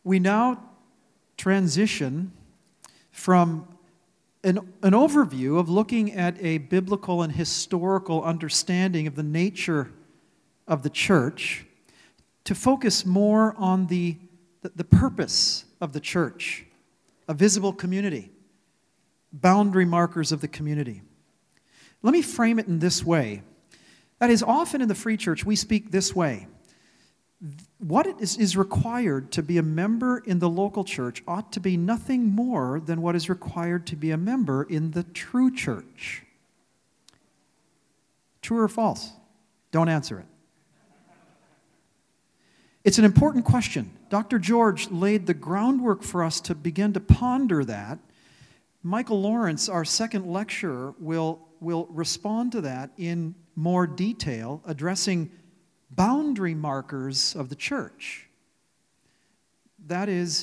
We now transition from an overview of looking at a biblical and historical understanding of the nature of the church to focus more on the purpose of the church, a visible community, boundary markers of the community. Let me frame it in this way. That is, often in the Free Church, we speak this way. What is required to be a member in the local church ought to be nothing more than what is required to be a member in the true church. True or false? Don't answer it. It's an important question. Dr. George laid the groundwork for us to begin to ponder that. Michael Lawrence, our second lecturer, will respond to that in more detail, addressing boundary markers of the church. That is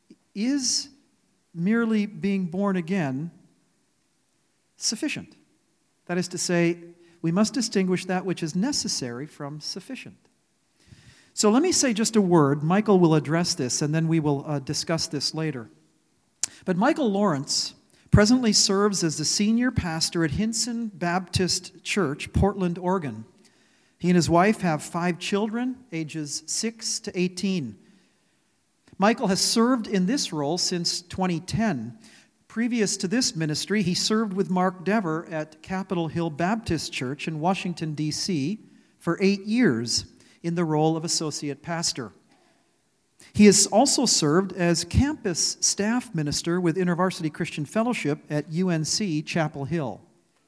merely being born again sufficient? That is to say, we must distinguish that which is necessary from sufficient. So let me say just a word. Michael will address this, and then we will discuss this later. But Michael Lawrence presently serves as the senior pastor at Hinson Baptist Church, Portland, Oregon. He and his wife have 5 children, ages 6 to 18. Michael has served in this role since 2010. Previous to this ministry, he served with Mark Dever at Capitol Hill Baptist Church in Washington, D.C. for 8 years in the role of associate pastor. He has also served as campus staff minister with InterVarsity Christian Fellowship at UNC Chapel Hill.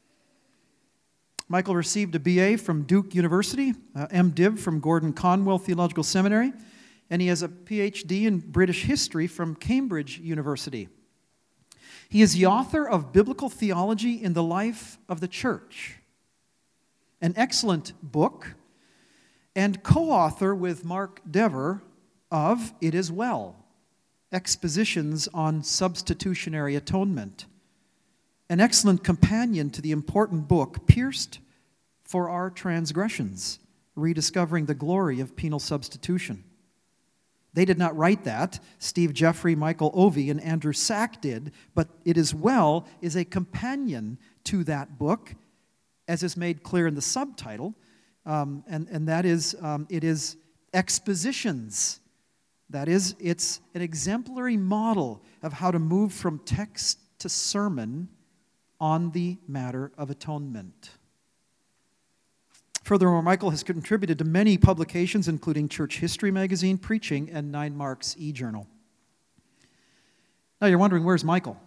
Michael received a BA from Duke University, MDiv from Gordon Conwell Theological Seminary, and he has a PhD in British history from Cambridge University. He is the author of Biblical Theology in the Life of the Church, an excellent book, and co-author with Mark Dever of It Is Well, Expositions on Substitutionary Atonement, an excellent companion to the important book Pierced for Our Transgressions, Rediscovering the Glory of Penal Substitution. They did not write that. Steve Jeffrey, Michael Ovey, and Andrew Sack did, but It Is Well is a companion to that book, as is made clear in the subtitle, and that is, it is expositions. That is, it's an exemplary model of how to move from text to sermon on the matter of atonement. Furthermore, Michael has contributed to many publications, including Church History Magazine, Preaching, and 9 Marks eJournal. Now you're wondering, where's Michael?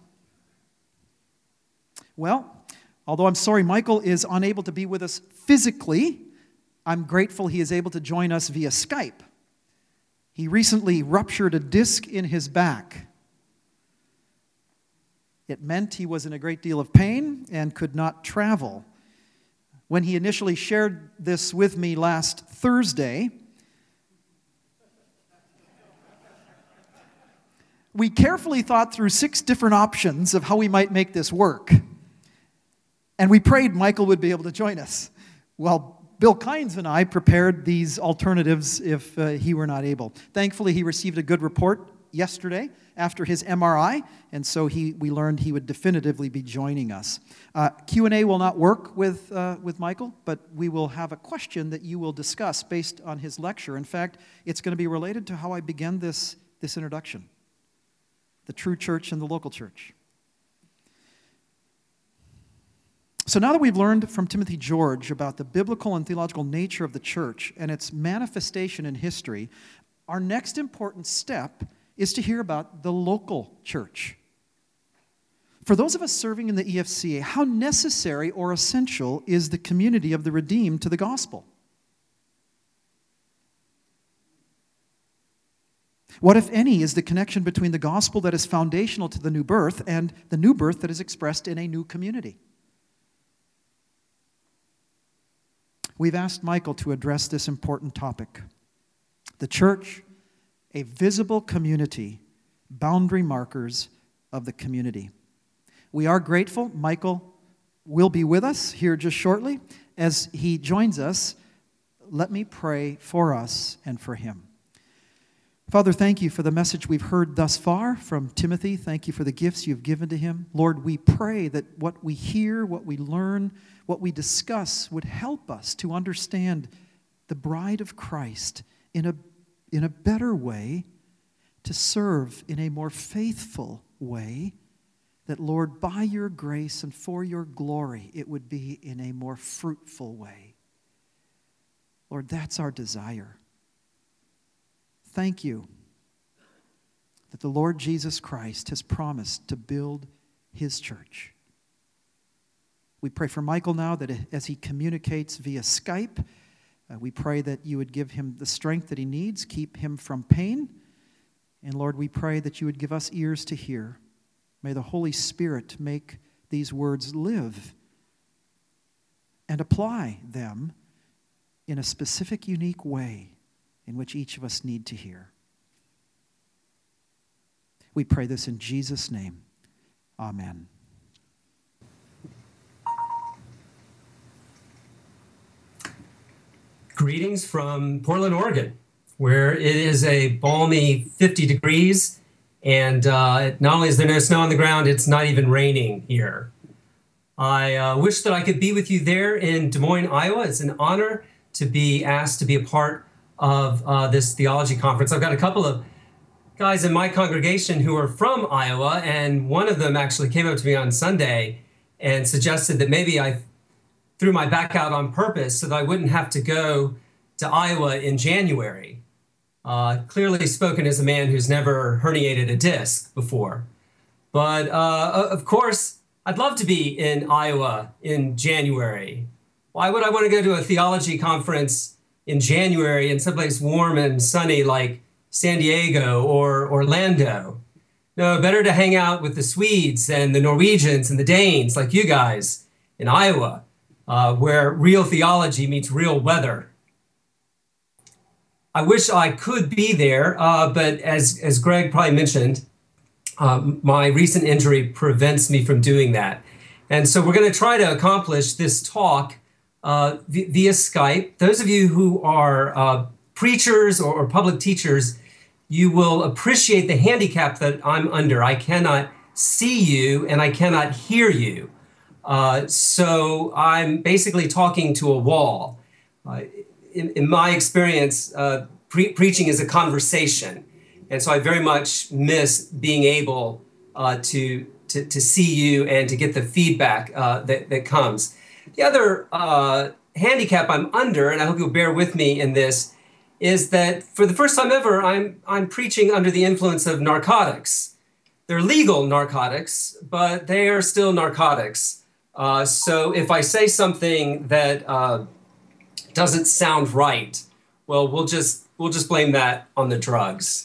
Well, although I'm sorry Michael is unable to be with us physically, I'm grateful he is able to join us via Skype. He recently ruptured a disc in his back. It meant he was in a great deal of pain and could not travel. When he initially shared this with me last Thursday, we carefully thought through 6 different options of how we might make this work. And we prayed Michael would be able to join us. Well, Bill Kynes and I prepared these alternatives if he were not able. Thankfully, he received a good report yesterday after his MRI, and so we learned he would definitively be joining us. Q&A will not work with Michael, but we will have a question that you will discuss based on his lecture. In fact, it's going to be related to how I began this introduction, the true church and the local church. So now that we've learned from Timothy George about the biblical and theological nature of the church and its manifestation in history, our next important step is to hear about the local church. For those of us serving in the EFCA, how necessary or essential is the community of the redeemed to the gospel? What, if any, is the connection between the gospel that is foundational to the new birth and the new birth that is expressed in a new community? We've asked Michael to address this important topic. The church, a visible community, boundary markers of the community. We are grateful Michael will be with us here just shortly. As he joins us, let me pray for us and for him. Father, thank you for the message we've heard thus far from Timothy. Thank you for the gifts you've given to him. Lord, we pray that what we hear, what we learn, what we discuss would help us to understand the bride of Christ in a better way, to serve in a more faithful way, that, Lord, by your grace and for your glory, it would be in a more fruitful way. Lord, that's our desire. Thank you that the Lord Jesus Christ has promised to build his church. We pray for Michael now that as he communicates via Skype, we pray that you would give him the strength that he needs, keep him from pain. And Lord, we pray that you would give us ears to hear. May the Holy Spirit make these words live and apply them in a specific, unique way in which each of us need to hear. We pray this in Jesus' name. Amen. Greetings from Portland, Oregon, where it is a balmy 50 degrees, and not only is there no snow on the ground, it's not even raining here. I wish that I could be with you there in Des Moines, Iowa. It's an honor to be asked to be a part of this theology conference. I've got a couple of guys in my congregation who are from Iowa, and one of them actually came up to me on Sunday and suggested that maybe I threw my back out on purpose so that I wouldn't have to go to Iowa in January. Clearly spoken as a man who's never herniated a disc before. But of course, I'd love to be in Iowa in January. Why would I want to go to a theology conference in January in someplace warm and sunny like San Diego or Orlando? No, better to hang out with the Swedes and the Norwegians and the Danes like you guys in Iowa, where real theology meets real weather. I wish I could be there, but as Greg probably mentioned, my recent injury prevents me from doing that. And so we're going to try to accomplish this talk via Skype. Those of you who are preachers or public teachers, you will appreciate the handicap that I'm under. I cannot see you and I cannot hear you. So I'm basically talking to a wall. In my experience, preaching is a conversation. And so I very much miss being able to see you and to get the feedback that comes. The other handicap I'm under, and I hope you'll bear with me in this, is that for the first time ever, I'm preaching under the influence of narcotics. They're legal narcotics, but they are still narcotics. So if I say something that doesn't sound right, well, we'll just blame that on the drugs.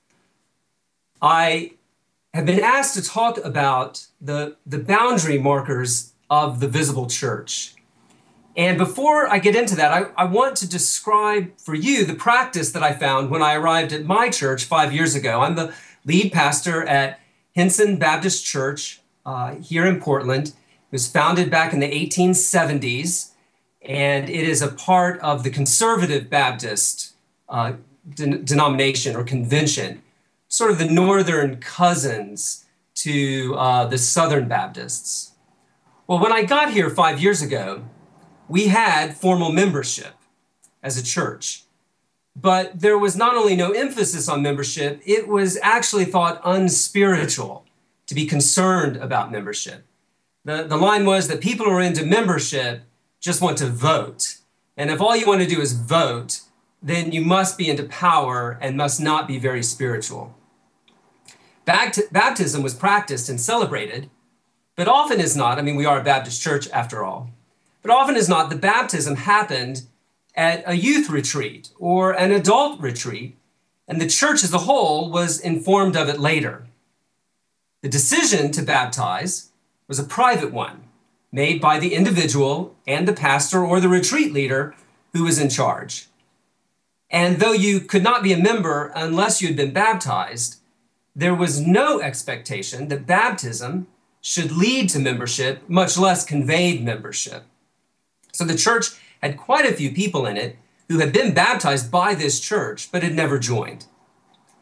I have been asked to talk about the boundary markers of the visible church. And before I get into that, I want to describe for you the practice that I found when I arrived at my church 5 years ago. I'm the lead pastor at Hinson Baptist Church here in Portland. It was founded back in the 1870s, and it is a part of the Conservative Baptist denomination or convention, sort of the northern cousins to the Southern Baptists. Well, when I got here 5 years ago, we had formal membership as a church, but there was not only no emphasis on membership, it was actually thought unspiritual to be concerned about membership. The line was that people who are into membership just want to vote. And if all you want to do is vote, then you must be into power and must not be very spiritual. Baptism was practiced and celebrated, but often is not. I mean, we are a Baptist church after all. But often is not, the baptism happened at a youth retreat or an adult retreat, and the church as a whole was informed of it later. The decision to baptize was a private one, made by the individual and the pastor or the retreat leader who was in charge. And though you could not be a member unless you had been baptized, there was no expectation that baptism should lead to membership, much less conveyed membership. So the church had quite a few people in it who had been baptized by this church, but had never joined.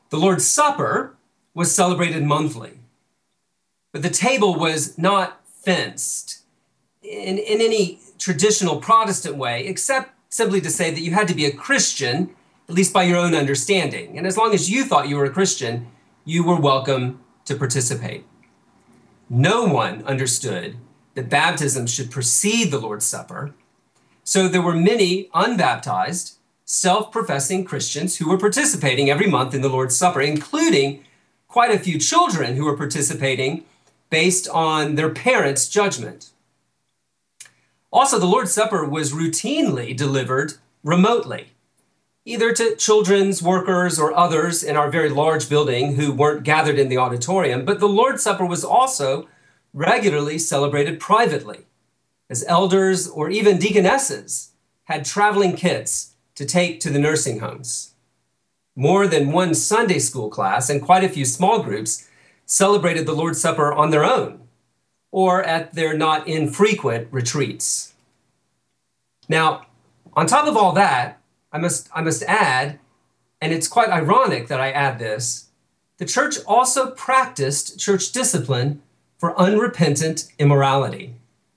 The Lord's Supper was celebrated monthly, but the table was not fenced in any traditional Protestant way, except simply to say that you had to be a Christian, at least by your own understanding. And as long as you thought you were a Christian, you were welcome to participate. No one understood that baptism should precede the Lord's Supper, so there were many unbaptized, self-professing Christians who were participating every month in the Lord's Supper, including quite a few children who were participating based on their parents' judgment. Also, the Lord's Supper was routinely delivered remotely, either to children's workers or others in our very large building who weren't gathered in the auditorium, but the Lord's Supper was also regularly celebrated privately, as elders or even deaconesses had traveling kits to take to the nursing homes. More than one Sunday school class and quite a few small groups celebrated the Lord's Supper on their own or at their not infrequent retreats. Now, on top of all that, I must add, and it's quite ironic that I add this, the church also practiced church discipline for unrepentant immorality.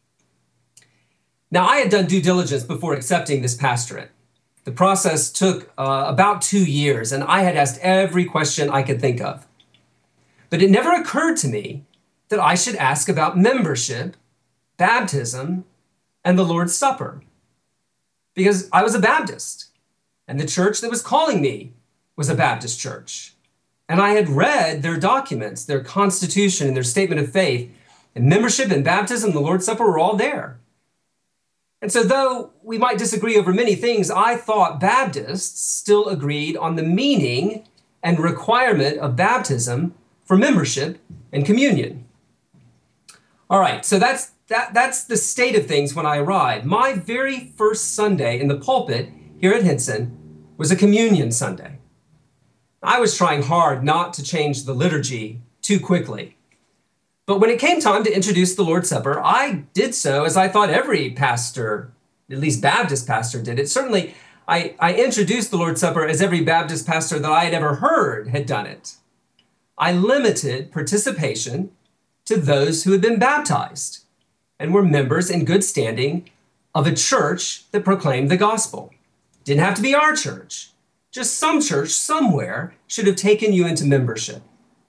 Now, I had done due diligence before accepting this pastorate. The process took about 2 years, and I had asked every question I could think of. But it never occurred to me that I should ask about membership, baptism, and the Lord's Supper, because I was a Baptist, and the church that was calling me was a Baptist church. And I had read their documents, their constitution, and their statement of faith, and membership and baptism, the Lord's Supper were all there. And so though we might disagree over many things, I thought Baptists still agreed on the meaning and requirement of baptism for membership and communion. All right, so that's the state of things when I arrived. My very first Sunday in the pulpit here at Hinson was a communion Sunday. I was trying hard not to change the liturgy too quickly. But when it came time to introduce the Lord's Supper, I did so as I thought every pastor, at least Baptist pastor, did it. Certainly, I introduced the Lord's Supper as every Baptist pastor that I had ever heard had done it. I limited participation to those who had been baptized and were members in good standing of a church that proclaimed the gospel. Didn't have to be our church. Just some church somewhere should have taken you into membership.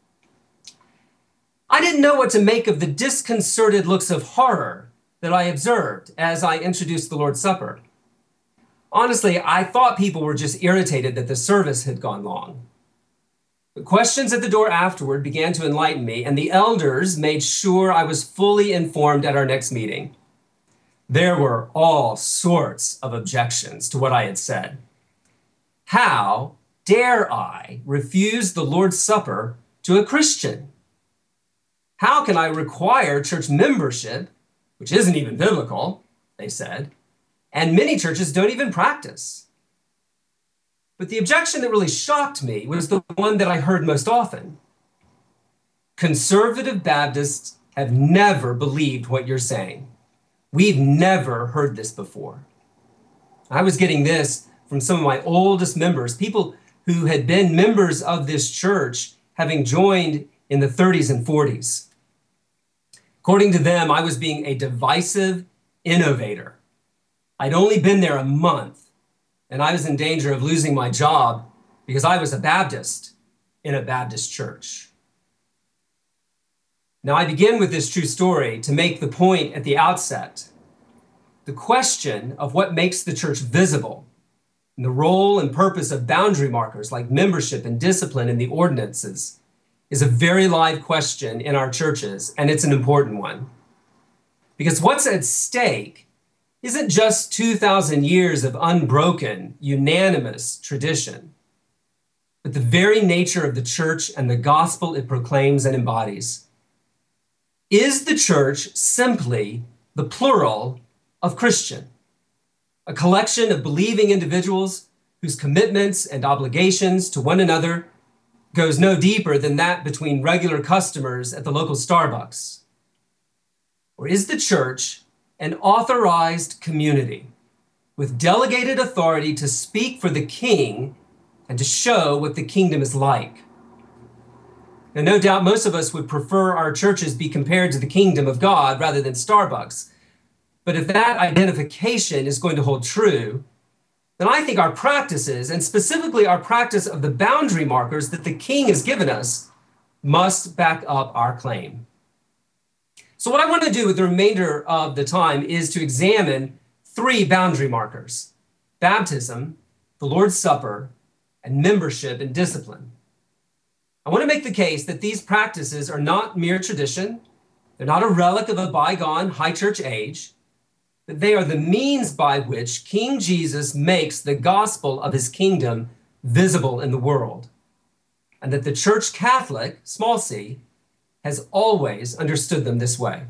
I didn't know what to make of the disconcerted looks of horror that I observed as I introduced the Lord's Supper. Honestly, I thought people were just irritated that the service had gone long. The questions at the door afterward began to enlighten me, and the elders made sure I was fully informed at our next meeting. There were all sorts of objections to what I had said. How dare I refuse the Lord's Supper to a Christian? How can I require church membership, which isn't even biblical, they said, and many churches don't even practice? But the objection that really shocked me was the one that I heard most often. Conservative Baptists have never believed what you're saying. We've never heard this before. I was getting this from some of my oldest members, people who had been members of this church, having joined in the 30s and 40s. According to them, I was being a divisive innovator. I'd only been there a month, and I was in danger of losing my job because I was a Baptist in a Baptist church. Now, I begin with this true story to make the point at the outset. The question of what makes the church visible and the role and purpose of boundary markers like membership and discipline in the ordinances is a very live question in our churches, and it's an important one. Because what's at stake isn't just 2,000 years of unbroken, unanimous tradition, but the very nature of the church and the gospel it proclaims and embodies. Is the church simply the plural of Christian, a collection of believing individuals whose commitments and obligations to one another goes no deeper than that between regular customers at the local Starbucks? Or is the church an authorized community with delegated authority to speak for the king and to show what the kingdom is like? And no doubt most of us would prefer our churches be compared to the kingdom of God rather than Starbucks. But if that identification is going to hold true, then I think our practices, and specifically our practice of the boundary markers that the King has given us, must back up our claim. So what I want to do with the remainder of the time is to examine three boundary markers: baptism, the Lord's Supper, and membership and discipline. I want to make the case that these practices are not mere tradition. They're not a relic of a bygone high church age, but they are the means by which King Jesus makes the gospel of his kingdom visible in the world, and that the Church Catholic, small c, has always understood them this way.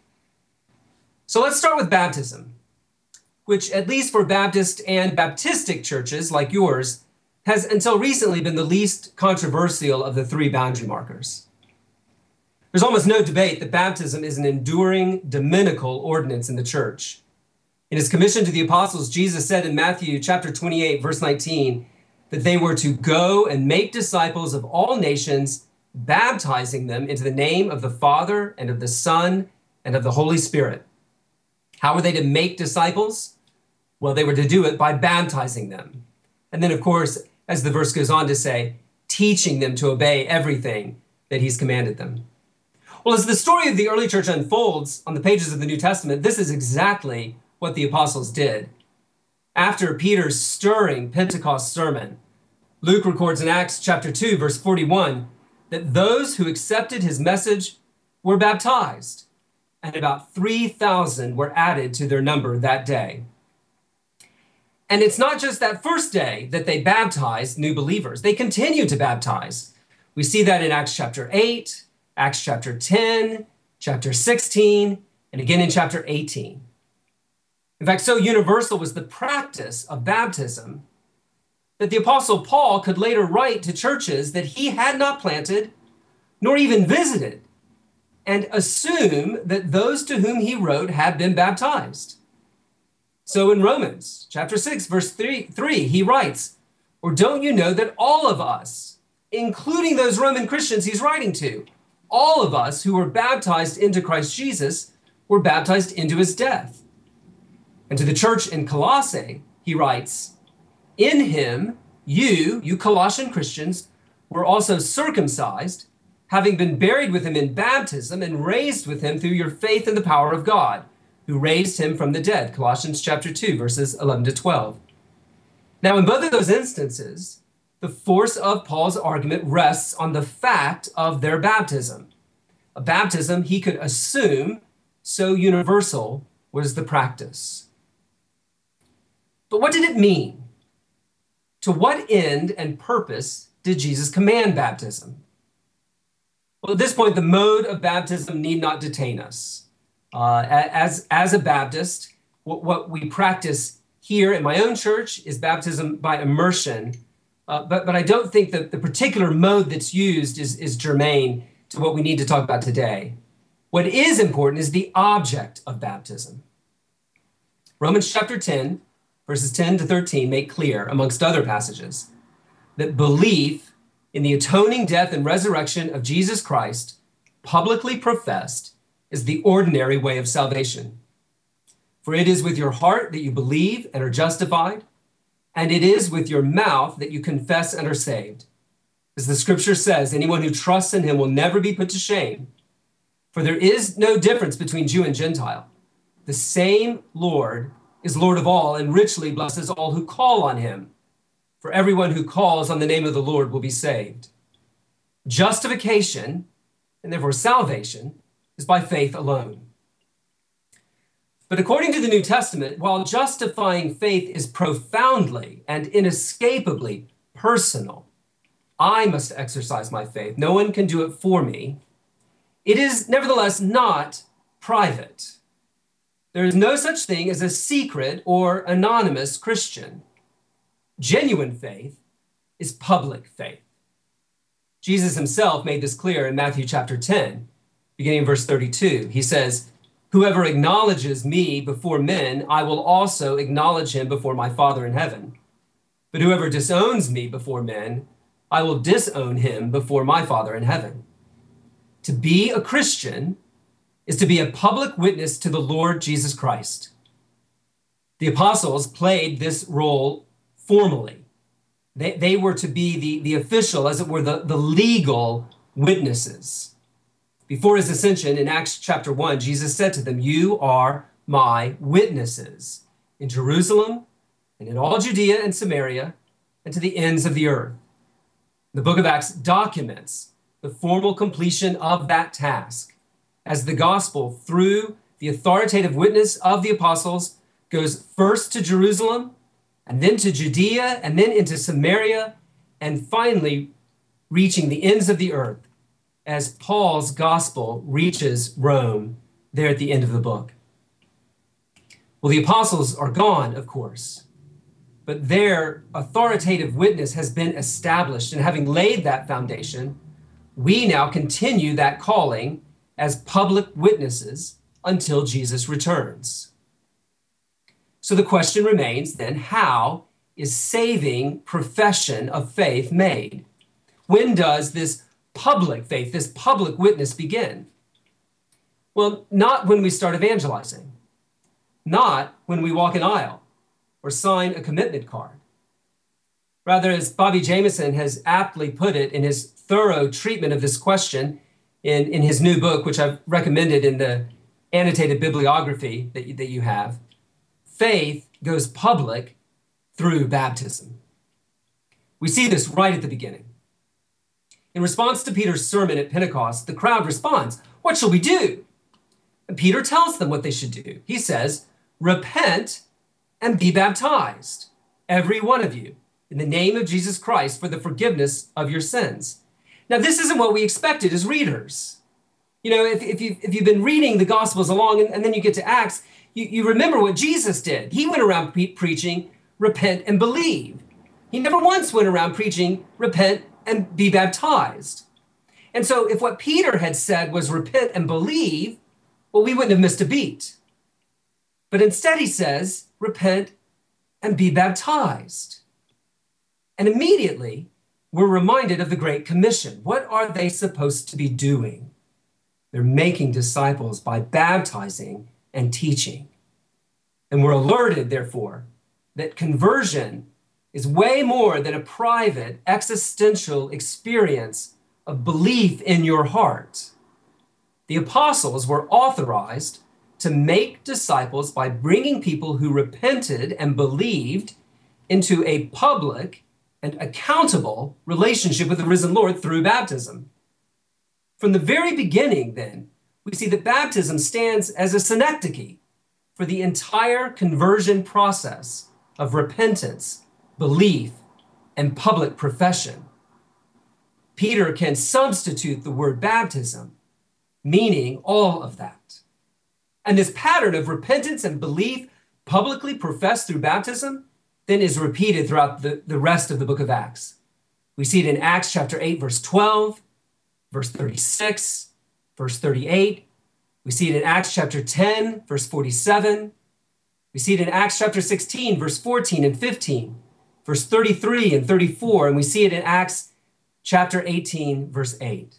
So let's start with baptism, which, at least for Baptist and Baptistic churches like yours, has until recently been the least controversial of the three boundary markers. There's almost no debate that baptism is an enduring dominical ordinance in the church. In his commission to the apostles, Jesus said in Matthew chapter 28, verse 19, that they were to go and make disciples of all nations, baptizing them into the name of the Father and of the Son and of the Holy Spirit. How were they to make disciples? Well, they were to do it by baptizing them. And then, of course, as the verse goes on to say, teaching them to obey everything that he's commanded them. Well, as the story of the early church unfolds on the pages of the New Testament, this is exactly what the apostles did. After Peter's stirring Pentecost sermon, Luke records in Acts chapter 2, verse 41, that those who accepted his message were baptized, and about 3,000 were added to their number that day. And it's not just that first day that they baptized new believers. They continued to baptize. We see that in Acts chapter 8, Acts chapter 10, chapter 16, and again in chapter 18. In fact, so universal was the practice of baptism that the Apostle Paul could later write to churches that he had not planted nor even visited, and assume that those to whom he wrote had been baptized. So in Romans chapter 6, verse 3, he writes, "Or don't you know that all of us, including those Roman Christians he's writing to, all of us who were baptized into Christ Jesus were baptized into his death?" And to the church in Colossae, he writes, "In him, you Colossian Christians, were also circumcised, having been buried with him in baptism and raised with him through your faith in the power of God, who raised him from the dead." Colossians chapter 2, verses 11 to 12. Now, in both of those instances, the force of Paul's argument rests on the fact of their baptism. A baptism he could assume, so universal was the practice. But what did it mean? To what end and purpose did Jesus command baptism? Well, at this point, the mode of baptism need not detain us. As a Baptist, what we practice here in my own church is baptism by immersion. But I don't think that the particular mode that's used is germane to what we need to talk about today. What is important is the object of baptism. Romans chapter 10, verses 10 to 13 make clear, amongst other passages, that belief in the atoning death and resurrection of Jesus Christ, publicly professed, is the ordinary way of salvation. For it is with your heart that you believe and are justified, and it is with your mouth that you confess and are saved. As the scripture says, anyone who trusts in him will never be put to shame. For there is no difference between Jew and Gentile. The same Lord is Lord of all and richly blesses all who call on him. For everyone who calls on the name of the Lord will be saved. Justification, and therefore salvation, is by faith alone. But according to the New Testament, while justifying faith is profoundly and inescapably personal, I must exercise my faith. No one can do it for me. It is nevertheless not private. There is no such thing as a secret or anonymous Christian. Genuine faith is public faith. Jesus himself made this clear in Matthew chapter 10, beginning in verse 32. He says, "Whoever acknowledges me before men, I will also acknowledge him before my Father in heaven. But whoever disowns me before men, I will disown him before my Father in heaven." To be a Christian is to be a public witness to the Lord Jesus Christ. The apostles played this role formally. They were to be the official, as it were, the legal witnesses. Before his ascension in Acts chapter 1, Jesus said to them, "You are my witnesses in Jerusalem and in all Judea and Samaria and to the ends of the earth." The book of Acts documents the formal completion of that task as the gospel, through the authoritative witness of the apostles, goes first to Jerusalem and then to Judea and then into Samaria and finally reaching the ends of the earth as Paul's gospel reaches Rome there at the end of the book. Well, the apostles are gone, of course, but their authoritative witness has been established, and having laid that foundation, we now continue that calling as public witnesses until Jesus returns. So the question remains then, how is saving profession of faith made? When does this public faith, this public witness begin? Well, not when we start evangelizing, not when we walk an aisle or sign a commitment card. Rather, as Bobby Jamieson has aptly put it in his thorough treatment of this question in his new book, which I've recommended in the annotated bibliography that you have, faith goes public through baptism. We see this right at the beginning. In response to Peter's sermon at Pentecost, the crowd responds, "What shall we do?" And Peter tells them what they should do. He says, "Repent and be baptized, every one of you, in the name of Jesus Christ for the forgiveness of your sins." Now, this isn't what we expected as readers. You know, if you've been reading the Gospels along and then you get to Acts, you remember what Jesus did. He went around preaching, repent and believe. He never once went around preaching, repent and be baptized. And so if what Peter had said was repent and believe, well, we wouldn't have missed a beat. But instead he says, repent and be baptized. And immediately we're reminded of the Great Commission. What are they supposed to be doing? They're making disciples by baptizing and teaching. And we're alerted, therefore, that conversion is way more than a private existential experience of belief in your heart. The apostles were authorized to make disciples by bringing people who repented and believed into a public and accountable relationship with the risen Lord through baptism. From the very beginning, then, we see that baptism stands as a synecdoche for the entire conversion process of repentance, belief, and public profession. Peter can substitute the word baptism, meaning all of that. And this pattern of repentance and belief publicly professed through baptism then is repeated throughout the rest of the book of Acts. We see it in Acts chapter 8, verse 12, verse 36, verse 38. We see it in Acts chapter 10, verse 47. We see it in Acts chapter 16, verse 14 and 15, verse 33 and 34. And we see it in Acts chapter 18, verse 8.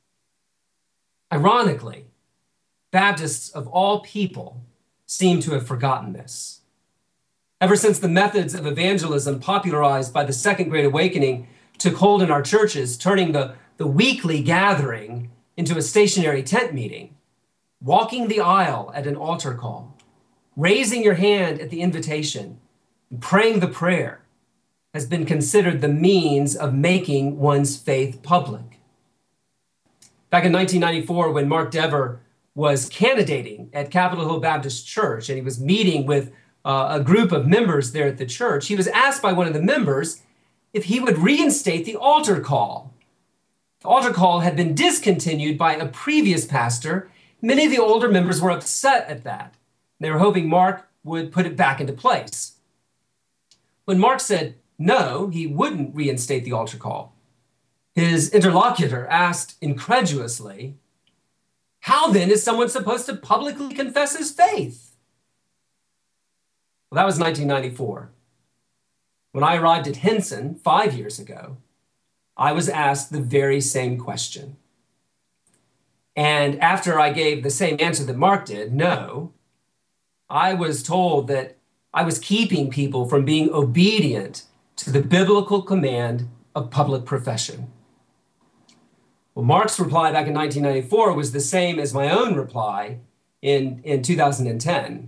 Ironically, Baptists of all people seem to have forgotten this. Ever since the methods of evangelism popularized by the Second Great Awakening took hold in our churches, turning the weekly gathering into a stationary tent meeting, walking the aisle at an altar call, raising your hand at the invitation, and praying the prayer has been considered the means of making one's faith public. Back in 1994, when Mark Dever was candidating at Capitol Hill Baptist Church, and he was meeting with a group of members there at the church, he was asked by one of the members if he would reinstate the altar call. The altar call had been discontinued by a previous pastor. Many of the older members were upset at that. They were hoping Mark would put it back into place. When Mark said no, he wouldn't reinstate the altar call, his interlocutor asked incredulously, "How then is someone supposed to publicly confess his faith?" Well, that was 1994. When I arrived at Henson 5 years ago, I was asked the very same question. And after I gave the same answer that Mark did, no, I was told that I was keeping people from being obedient to the biblical command of public profession. Well, Mark's reply back in 1994 was the same as my own reply in 2010.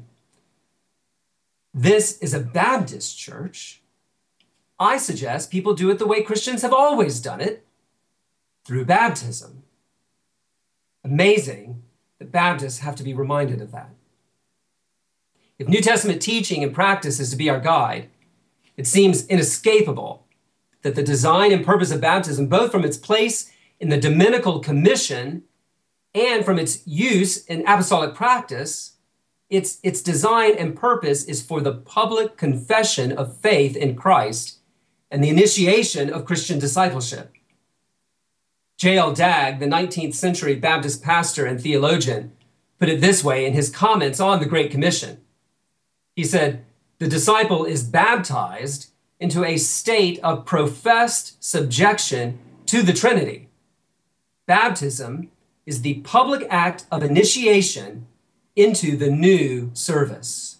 This is a Baptist church. I suggest people do it the way Christians have always done it, through baptism. Amazing that Baptists have to be reminded of that. If New Testament teaching and practice is to be our guide, it seems inescapable that the design and purpose of baptism, both from its place in the Dominical Commission and from its use in apostolic practice, its design and purpose is for the public confession of faith in Christ and the initiation of Christian discipleship. J.L. Dagg, the 19th century Baptist pastor and theologian, put it this way in his comments on the Great Commission. He said, "The disciple is baptized into a state of professed subjection to the Trinity. Baptism is the public act of initiation into the new service."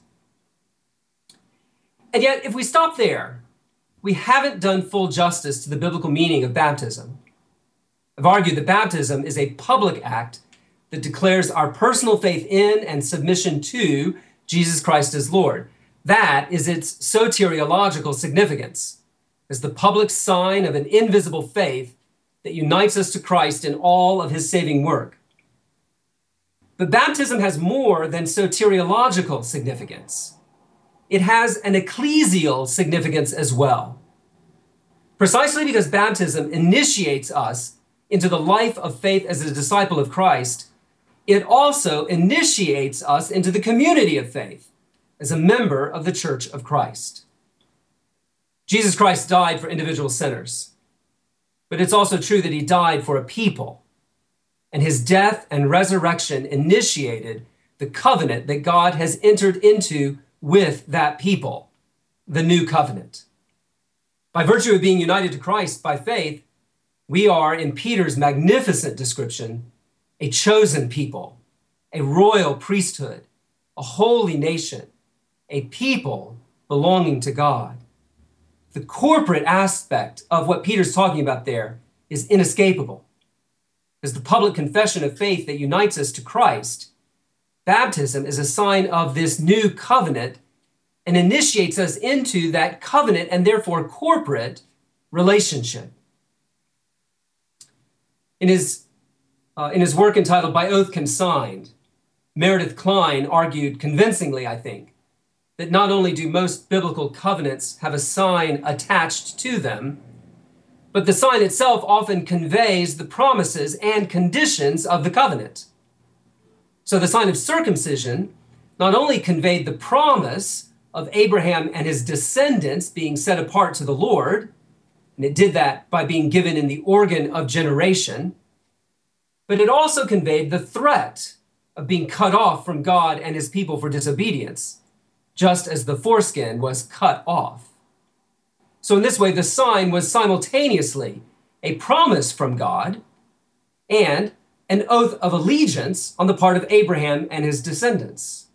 And yet, if we stop there, we haven't done full justice to the biblical meaning of baptism. I've argued that baptism is a public act that declares our personal faith in and submission to Jesus Christ as Lord. That is its soteriological significance, as the public sign of an invisible faith that unites us to Christ in all of his saving work. But baptism has more than soteriological significance. It has an ecclesial significance as well. Precisely because baptism initiates us into the life of faith as a disciple of Christ, it also initiates us into the community of faith as a member of the Church of Christ. Jesus Christ died for individual sinners, but it's also true that he died for a people, and his death and resurrection initiated the covenant that God has entered into with that people, the new covenant. By virtue of being united to Christ by faith, we are, in Peter's magnificent description, a chosen people, a royal priesthood, a holy nation, a people belonging to God. The corporate aspect of what Peter's talking about there is inescapable. As the public confession of faith that unites us to Christ, baptism is a sign of this new covenant and initiates us into that covenant and therefore corporate relationship. In his work entitled By Oath Consigned, Meredith Kline argued convincingly, I think, that not only do most biblical covenants have a sign attached to them, but the sign itself often conveys the promises and conditions of the covenant. So the sign of circumcision not only conveyed the promise of Abraham and his descendants being set apart to the Lord, and it did that by being given in the organ of generation, but it also conveyed the threat of being cut off from God and his people for disobedience, just as the foreskin was cut off. So in this way, the sign was simultaneously a promise from God and an oath of allegiance on the part of Abraham and his descendants.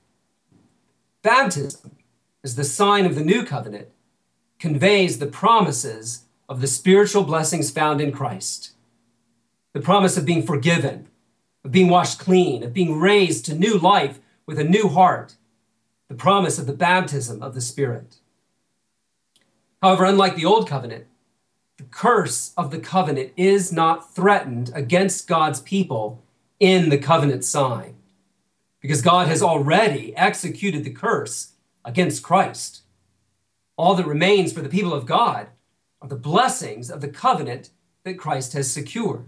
Baptism, as the sign of the new covenant, conveys the promises of the spiritual blessings found in Christ. The promise of being forgiven, of being washed clean, of being raised to new life with a new heart. The promise of the baptism of the Spirit. However, unlike the old covenant, the curse of the covenant is not threatened against God's people in the covenant sign, because God has already executed the curse against Christ. All that remains for the people of God are the blessings of the covenant that Christ has secured.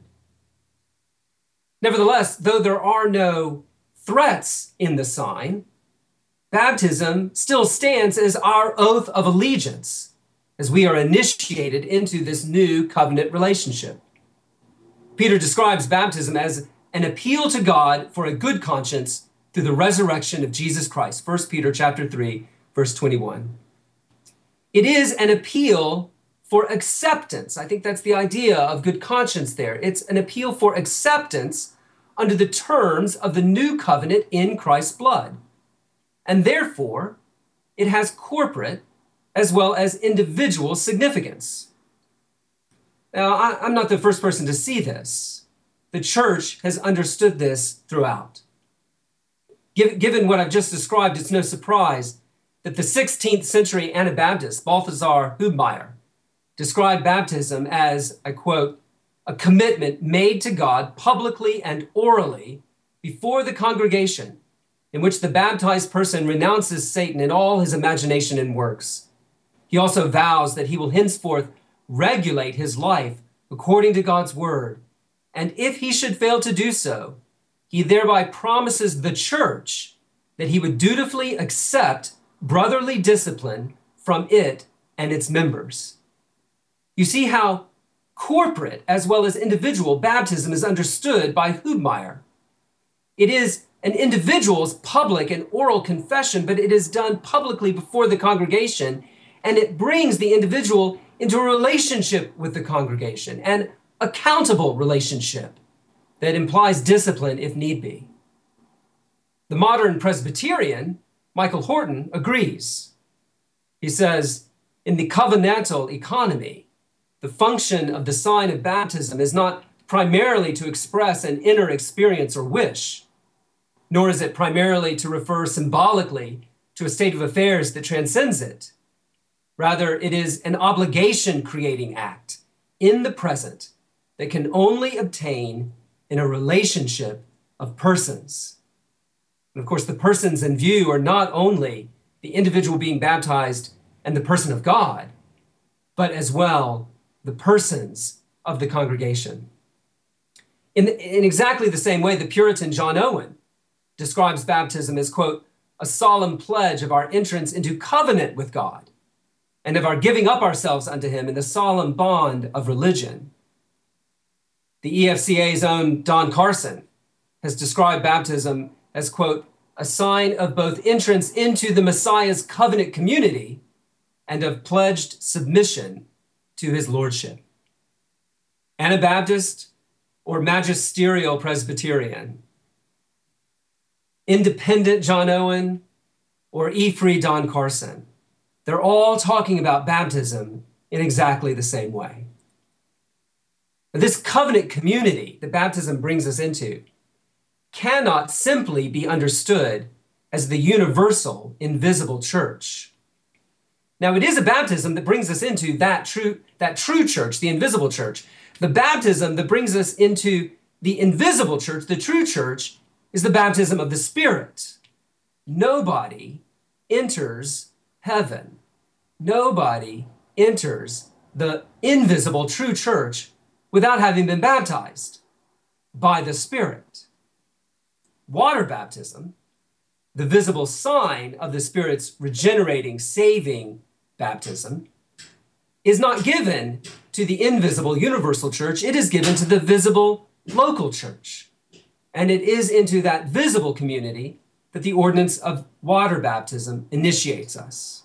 Nevertheless, though there are no threats in the sign, baptism still stands as our oath of allegiance as we are initiated into this new covenant relationship. Peter describes baptism as an appeal to God for a good conscience through the resurrection of Jesus Christ. 1 Peter chapter 3, verse 21. It is an appeal for acceptance. I think that's the idea of good conscience there. It's an appeal for acceptance under the terms of the new covenant in Christ's blood. And therefore, it has corporate as well as individual significance. Now, I'm not the first person to see this. The church has understood this throughout. Given what I've just described, it's no surprise that the 16th century Anabaptist, Balthasar Hubmaier, described baptism as, I quote, a commitment made to God publicly and orally before the congregation, in which the baptized person renounces Satan in all his imagination and works. He also vows that he will henceforth regulate his life according to God's word, and if he should fail to do so, he thereby promises the church that he would dutifully accept brotherly discipline from it and its members. You see how corporate as well as individual baptism is understood by Hubmaier. It is an individual's public and oral confession, but it is done publicly before the congregation, and it brings the individual into a relationship with the congregation, an accountable relationship that implies discipline if need be. The modern Presbyterian, Michael Horton, agrees. He says, in the covenantal economy, the function of the sign of baptism is not primarily to express an inner experience or wish, nor is it primarily to refer symbolically to a state of affairs that transcends it. Rather, it is an obligation-creating act in the present that can only obtain in a relationship of persons. And of course, the persons in view are not only the individual being baptized and the person of God, but as well the persons of the congregation. In exactly the same way, the Puritan John Owen describes baptism as, quote, a solemn pledge of our entrance into covenant with God and of our giving up ourselves unto him in the solemn bond of religion. The EFCA's own Don Carson has described baptism as, quote, a sign of both entrance into the Messiah's covenant community and of pledged submission to his lordship. Anabaptist or magisterial Presbyterian, independent John Owen or E-free Don Carson, they're all talking about baptism in exactly the same way. This covenant community that baptism brings us into cannot simply be understood as the universal, invisible church. Now, it is a baptism that brings us into that true church, the invisible church. The baptism that brings us into the invisible church, the true church, is the baptism of the Spirit. Nobody enters heaven. Nobody enters the invisible true church without having been baptized by the Spirit. Water baptism, the visible sign of the Spirit's regenerating, saving baptism, is not given to the invisible universal church. It is given to the visible local church. And it is into that visible community that the ordinance of water baptism initiates us.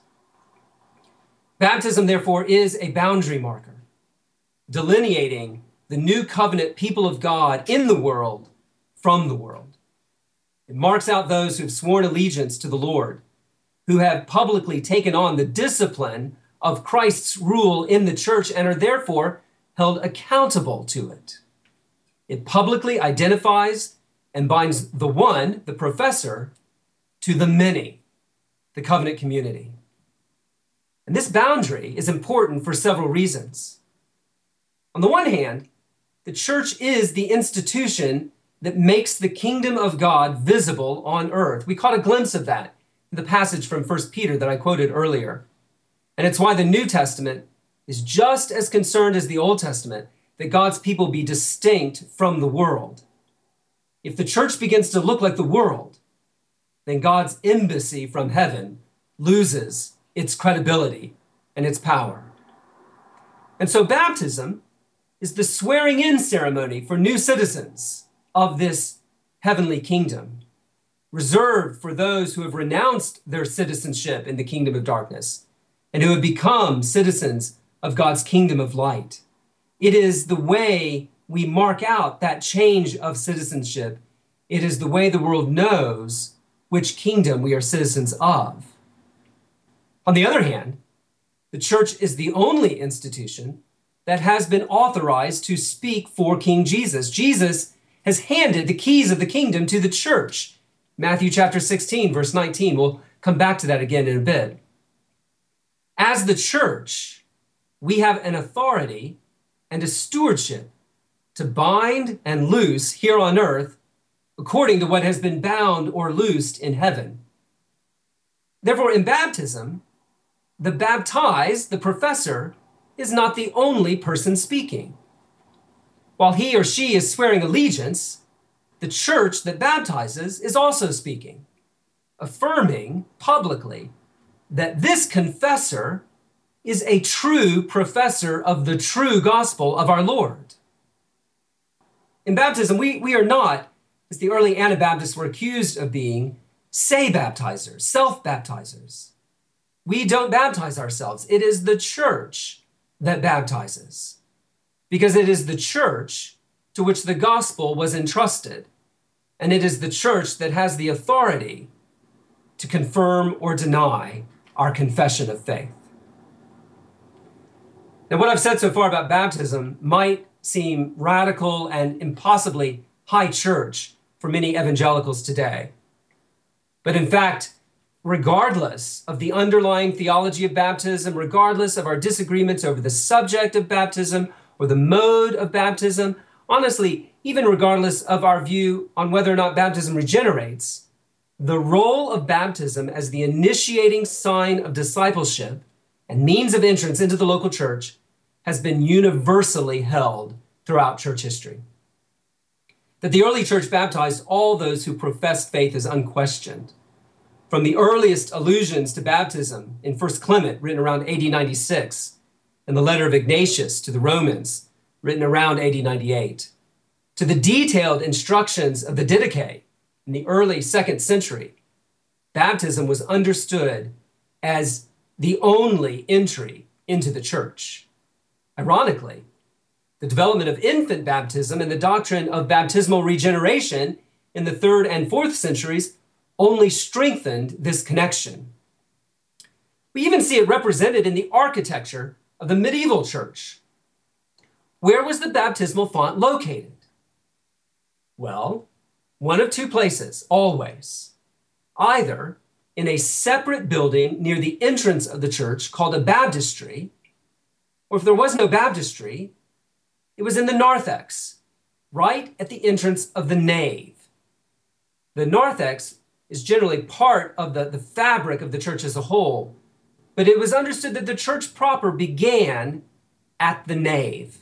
Baptism, therefore, is a boundary marker, delineating the new covenant people of God in the world from the world. It marks out those who have sworn allegiance to the Lord, who have publicly taken on the discipline of Christ's rule in the church and are therefore held accountable to it. It publicly identifies and binds the one, the professor, to the many, the covenant community. And this boundary is important for several reasons. On the one hand, the church is the institution that makes the kingdom of God visible on earth. We caught a glimpse of that in the passage from 1 Peter that I quoted earlier. And it's why the New Testament is just as concerned as the Old Testament that God's people be distinct from the world. If the church begins to look like the world, then God's embassy from heaven loses its credibility and its power. And so baptism is the swearing in ceremony for new citizens of this heavenly kingdom, reserved for those who have renounced their citizenship in the kingdom of darkness and who have become citizens of God's kingdom of light. It is the way we mark out that change of citizenship It is the way the world knows which kingdom we are citizens of. On the other hand, the church is the only institution that has been authorized to speak for King Jesus. Jesus has handed the keys of the kingdom to the church. Matthew chapter 16, verse 19. We'll come back to that again in a bit. As the church, we have an authority and a stewardship to bind and loose here on earth according to what has been bound or loosed in heaven. Therefore, in baptism, the baptized, the professor, is not the only person speaking. While he or she is swearing allegiance, the church that baptizes is also speaking, affirming publicly that this confessor is a true professor of the true gospel of our Lord. In baptism, we are not, as the early Anabaptists were accused of being, say-baptizers, self-baptizers. We don't baptize ourselves. It is the church that baptizes, because it is the church to which the gospel was entrusted, and it is the church that has the authority to confirm or deny our confession of faith. Now, what I've said so far about baptism might seem radical and impossibly high church for many evangelicals today. But in fact, regardless of the underlying theology of baptism, regardless of our disagreements over the subject of baptism or the mode of baptism, honestly, even regardless of our view on whether or not baptism regenerates, the role of baptism as the initiating sign of discipleship and means of entrance into the local church has been universally held throughout church history. That the early church baptized all those who professed faith is unquestioned. From the earliest allusions to baptism in 1 Clement, written around AD 96, and the letter of Ignatius to the Romans, written around AD 98, to the detailed instructions of the Didache in the early 2nd century, baptism was understood as the only entry into the church. Ironically, the development of infant baptism and the doctrine of baptismal regeneration in the 3rd and 4th centuries only strengthened this connection. We even see it represented in the architecture of the medieval church. Where was the baptismal font located? Well, one of two places, always. Either in a separate building near the entrance of the church called a baptistry, or if there was no baptistry, it was in the narthex, right at the entrance of the nave. The narthex is generally part of the fabric of the church as a whole, but it was understood that the church proper began at the nave.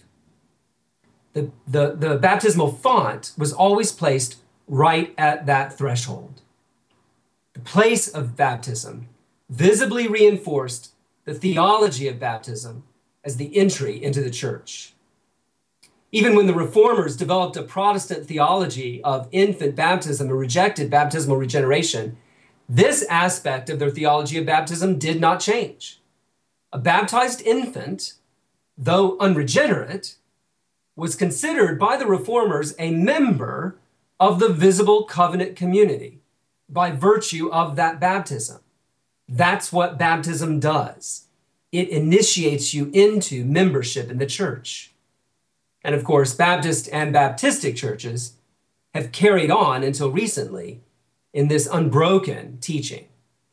The baptismal font was always placed right at that threshold. The place of baptism visibly reinforced the theology of baptism as the entry into the church. Even when the Reformers developed a Protestant theology of infant baptism and rejected baptismal regeneration, this aspect of their theology of baptism did not change. A baptized infant, though unregenerate, was considered by the Reformers a member of the visible covenant community by virtue of that baptism. That's what baptism does. It initiates you into membership in the church. And of course, Baptist and Baptistic churches have carried on until recently in this unbroken teaching.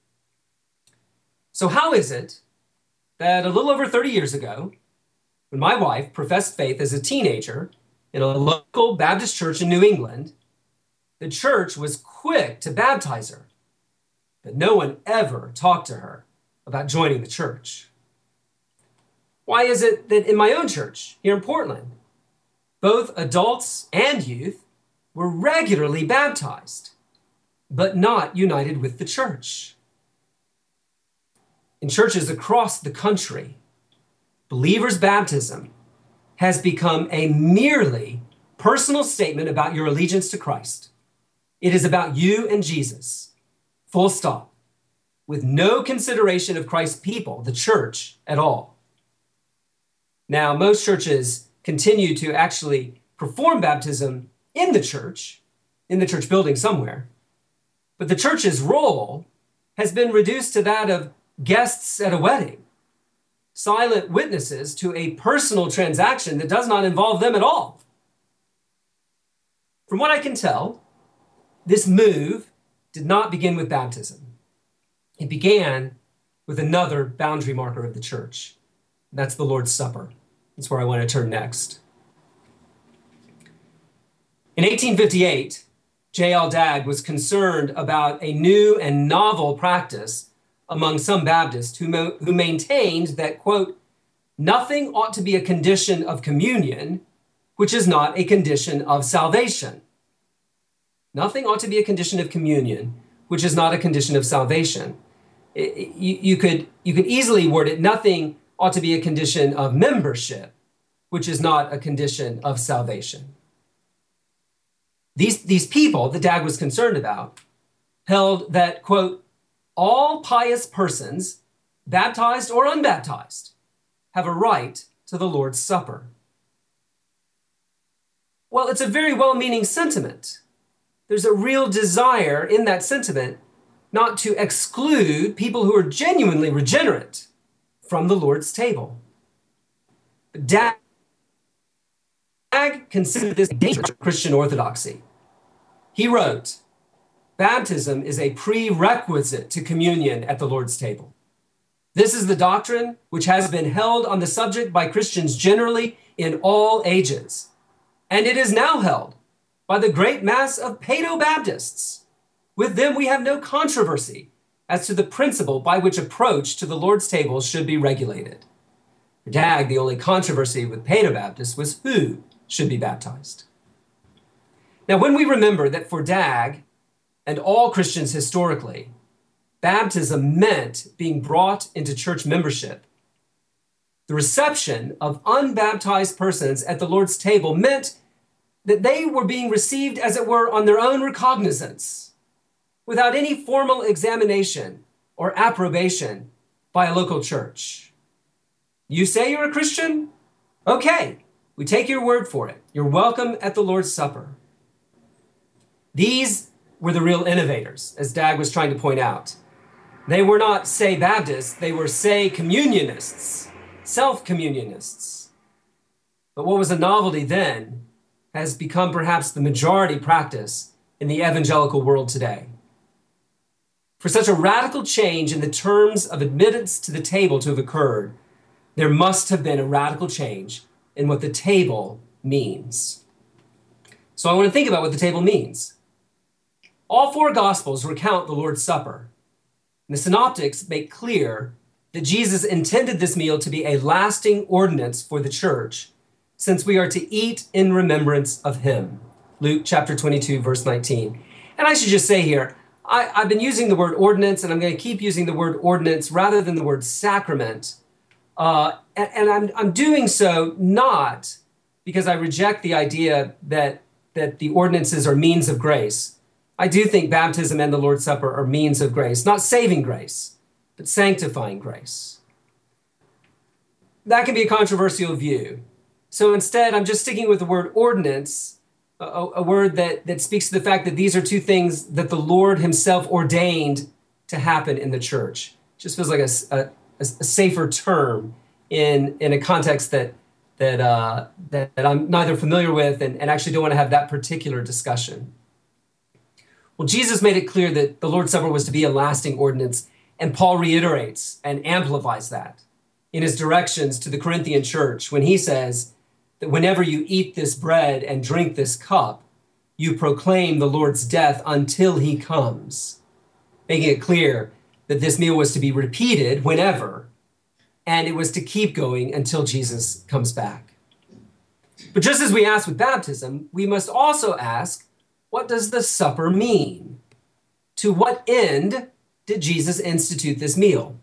So how is it that a little over 30 years ago, when my wife professed faith as a teenager in a local Baptist church in New England, the church was quick to baptize her, but no one ever talked to her about joining the church? Why is it that in my own church here in Portland, both adults and youth were regularly baptized, but not united with the church? In churches across the country, believers' baptism has become a merely personal statement about your allegiance to Christ. It is about you and Jesus, full stop, with no consideration of Christ's people, the church, at all. Now, most churches continue to actually perform baptism in the church in the church building somewhere. But the church's role has been reduced to that of guests at a wedding, silent witnesses to a personal transaction that does not involve them at all. From what I can tell, this move did not begin with baptism. It began with another boundary marker of the church. That's the Lord's Supper. That's where I want to turn next. In 1858, J.L. Dagg was concerned about a new and novel practice among some Baptists who maintained that, quote, nothing ought to be a condition of communion which is not a condition of salvation. Nothing ought to be a condition of communion which is not a condition of salvation. You could easily word it, nothing ought to be a condition of membership which is not a condition of salvation. These people that Dagg was concerned about held that, quote, all pious persons, baptized or unbaptized, have a right to the Lord's Supper. Well, it's a very well-meaning sentiment. There's a real desire in that sentiment not to exclude people who are genuinely regenerate from the Lord's table. Dagg considered this dangerous Christian orthodoxy. He wrote, baptism is a prerequisite to communion at the Lord's table. This is the doctrine which has been held on the subject by Christians generally in all ages, and it is now held by the great mass of Paedo-Baptists. With them we have no controversy as to the principle by which approach to the Lord's table should be regulated. For Dagg, the only controversy with Paedo-Baptists was who should be baptized. Now, when we remember that for Dagg and all Christians historically, baptism meant being brought into church membership, the reception of unbaptized persons at the Lord's table meant that they were being received, as it were, on their own recognizance, without any formal examination or approbation by a local church. You say you're a Christian? Okay, we take your word for it. You're welcome at the Lord's Supper. These were the real innovators, as Dagg was trying to point out. They were not say Baptists, they were say communionists, self-communionists. But what was a novelty then has become perhaps the majority practice in the evangelical world today. For such a radical change in the terms of admittance to the table to have occurred, there must have been a radical change in what the table means. So I want to think about what the table means. All four Gospels recount the Lord's Supper. And the Synoptics make clear that Jesus intended this meal to be a lasting ordinance for the church, since we are to eat in remembrance of him. Luke chapter 22, verse 19. And I should just say here, I've been using the word ordinance, and I'm going to keep using the word ordinance rather than the word sacrament. And I'm doing so not because I reject the idea that the ordinances are means of grace. I do think baptism and the Lord's Supper are means of grace, not saving grace, but sanctifying grace. That can be a controversial view. So instead, I'm just sticking with the word ordinance, a word that speaks to the fact that these are two things that the Lord himself ordained to happen in the church. It just feels like a safer term in a context that I'm neither familiar with and actually don't want to have that particular discussion. Well, Jesus made it clear that the Lord's Supper was to be a lasting ordinance, and Paul reiterates and amplifies that in his directions to the Corinthian church when he says that whenever you eat this bread and drink this cup, you proclaim the Lord's death until he comes, making it clear that this meal was to be repeated whenever, and it was to keep going until Jesus comes back. But just as we ask with baptism, we must also ask, what does the supper mean? To what end did Jesus institute this meal?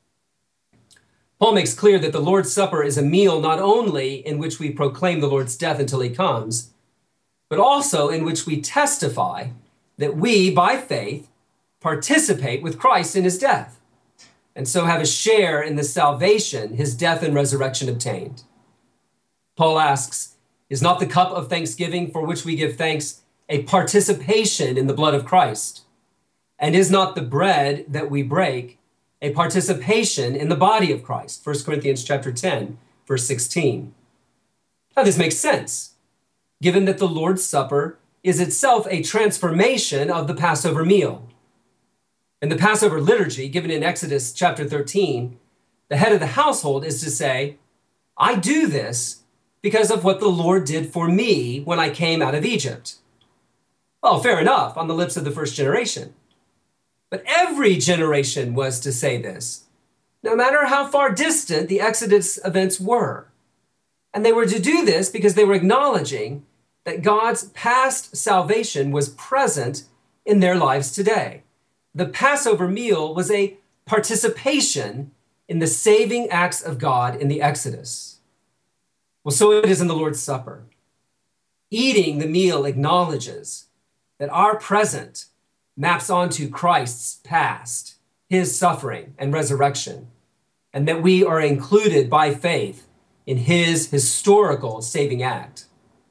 Paul makes clear that the Lord's Supper is a meal not only in which we proclaim the Lord's death until he comes, but also in which we testify that we, by faith, participate with Christ in his death, and so have a share in the salvation his death and resurrection obtained. Paul asks, is not the cup of thanksgiving for which we give thanks a participation in the blood of Christ? And is not the bread that we break a participation in the body of Christ? 1 Corinthians chapter 10, verse 16. Now this makes sense, given that the Lord's Supper is itself a transformation of the Passover meal. In the Passover liturgy given in Exodus chapter 13, the head of the household is to say, I do this because of what the Lord did for me when I came out of Egypt. Well, fair enough on the lips of the first generation. But every generation was to say this, no matter how far distant the Exodus events were. And they were to do this because they were acknowledging that God's past salvation was present in their lives today. The Passover meal was a participation in the saving acts of God in the Exodus. Well, so it is in the Lord's Supper. Eating the meal acknowledges that our present maps onto Christ's past, his suffering and resurrection, and that we are included by faith in his historical saving act.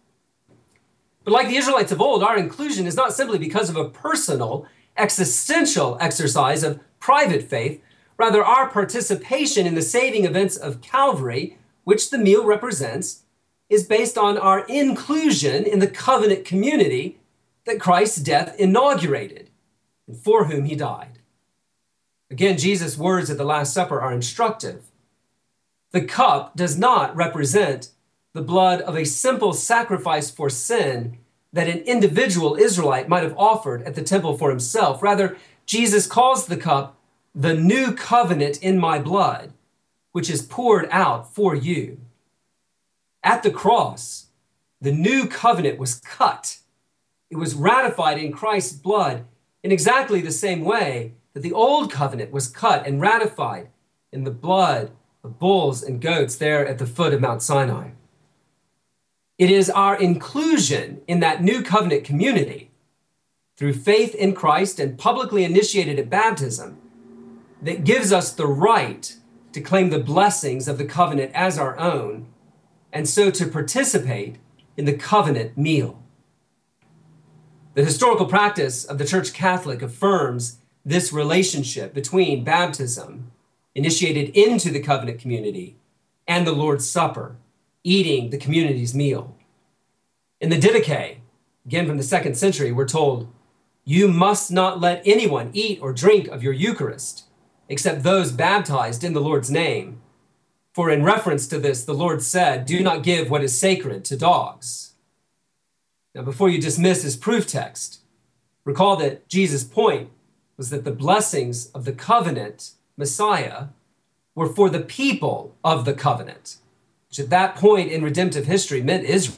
But like the Israelites of old, our inclusion is not simply because of a personal, existential exercise of private faith. Rather, our participation in the saving events of Calvary, which the meal represents, is based on our inclusion in the covenant community that Christ's death inaugurated and for whom he died. Again, Jesus' words at the Last Supper are instructive. The cup does not represent the blood of a simple sacrifice for sin that an individual Israelite might have offered at the temple for himself. Rather, Jesus calls the cup the new covenant in my blood, which is poured out for you. At the cross, the new covenant was cut. It was ratified in Christ's blood in exactly the same way that the old covenant was cut and ratified in the blood of bulls and goats there at the foot of Mount Sinai. It is our inclusion in that new covenant community through faith in Christ and publicly initiated at baptism that gives us the right to claim the blessings of the covenant as our own, and so to participate in the covenant meal. The historical practice of the Church Catholic affirms this relationship between baptism, initiated into the covenant community, and the Lord's Supper, eating the community's meal. In the Didache, again from the 2nd century, we're told, you must not let anyone eat or drink of your Eucharist, except those baptized in the Lord's name. For in reference to this, the Lord said, do not give what is sacred to dogs. Now, before you dismiss his proof text, recall that Jesus' point was that the blessings of the covenant Messiah were for the people of the covenant, which at that point in redemptive history meant Israel.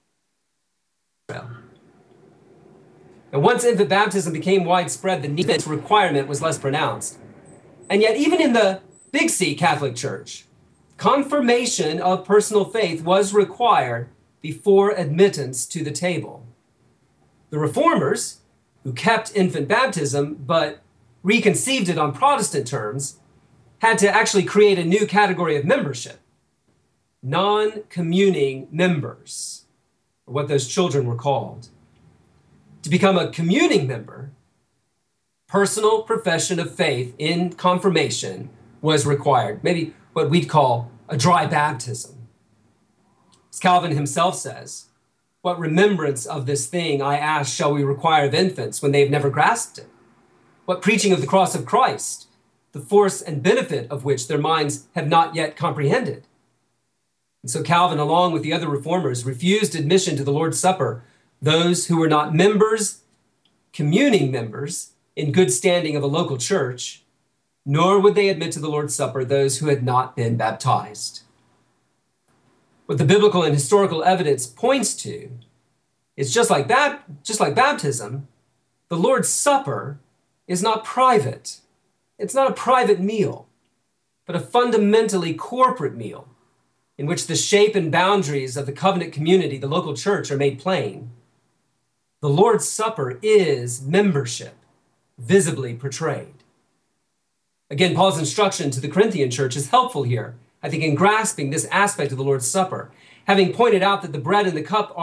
And once infant baptism became widespread, the need requirement was less pronounced. And yet, even in the Big C Catholic Church, confirmation of personal faith was required before admittance to the table. The Reformers, who kept infant baptism but reconceived it on Protestant terms, had to actually create a new category of membership. Non-communing members, or what those children were called. To become a communing member, personal profession of faith in confirmation was required, maybe what we'd call a dry baptism. As Calvin himself says, what remembrance of this thing, I ask, shall we require of infants when they have never grasped it? What preaching of the cross of Christ, the force and benefit of which their minds have not yet comprehended? And so Calvin, along with the other reformers, refused admission to the Lord's Supper those who were not members, communing members, in good standing of a local church, nor would they admit to the Lord's Supper those who had not been baptized. What the biblical and historical evidence points to is just like baptism, the Lord's Supper is not private. It's not a private meal, but a fundamentally corporate meal in which the shape and boundaries of the covenant community, the local church, are made plain. The Lord's Supper is membership, visibly portrayed. Again, Paul's instruction to the Corinthian church is helpful here, I think, in grasping this aspect of the Lord's Supper, having pointed out that the bread and the cup are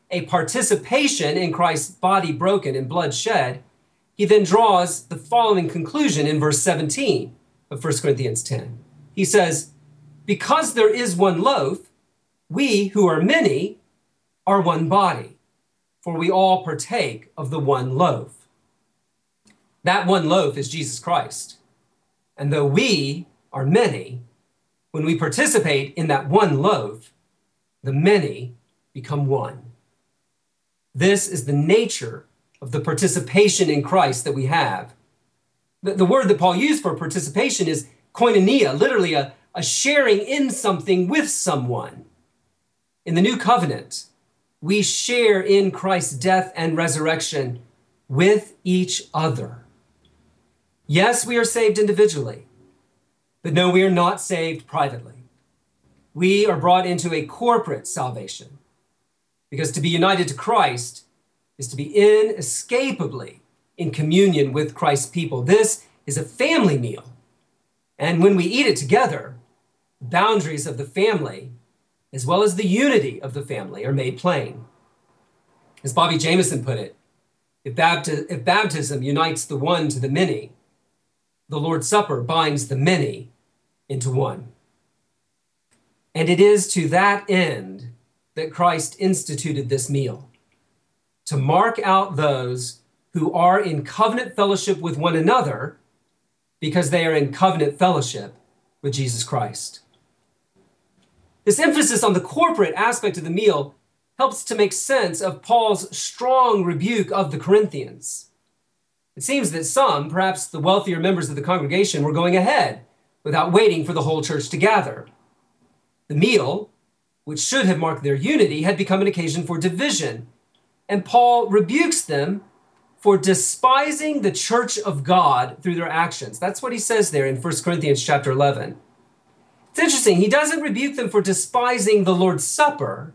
a participation in Christ's body broken and blood shed, he then draws the following conclusion in verse 17 of 1 Corinthians 10. He says, because there is one loaf, we who are many are one body, for we all partake of the one loaf. That one loaf is Jesus Christ. And though we are many, when we participate in that one loaf, the many become one. This is the nature of the participation in Christ that we have. The word that Paul used for participation is koinonia, literally a sharing in something with someone. In the new covenant, we share in Christ's death and resurrection with each other. Yes, we are saved individually, but no, we are not saved privately. We are brought into a corporate salvation, because to be united to Christ is to be inescapably in communion with Christ's people. This is a family meal. And when we eat it together, the boundaries of the family, as well as the unity of the family, are made plain. As Bobby Jameson put it, if baptism unites the one to the many, the Lord's Supper binds the many into one. And it is to that end that Christ instituted this meal, to mark out those who are in covenant fellowship with one another because they are in covenant fellowship with Jesus Christ. This emphasis on the corporate aspect of the meal helps to make sense of Paul's strong rebuke of the Corinthians. It seems that some, perhaps the wealthier members of the congregation, were going ahead without waiting for the whole church to gather. The meal, which should have marked their unity, had become an occasion for division. And Paul rebukes them for despising the church of God through their actions. That's what he says there in 1 Corinthians chapter 11. It's interesting. He doesn't rebuke them for despising the Lord's Supper.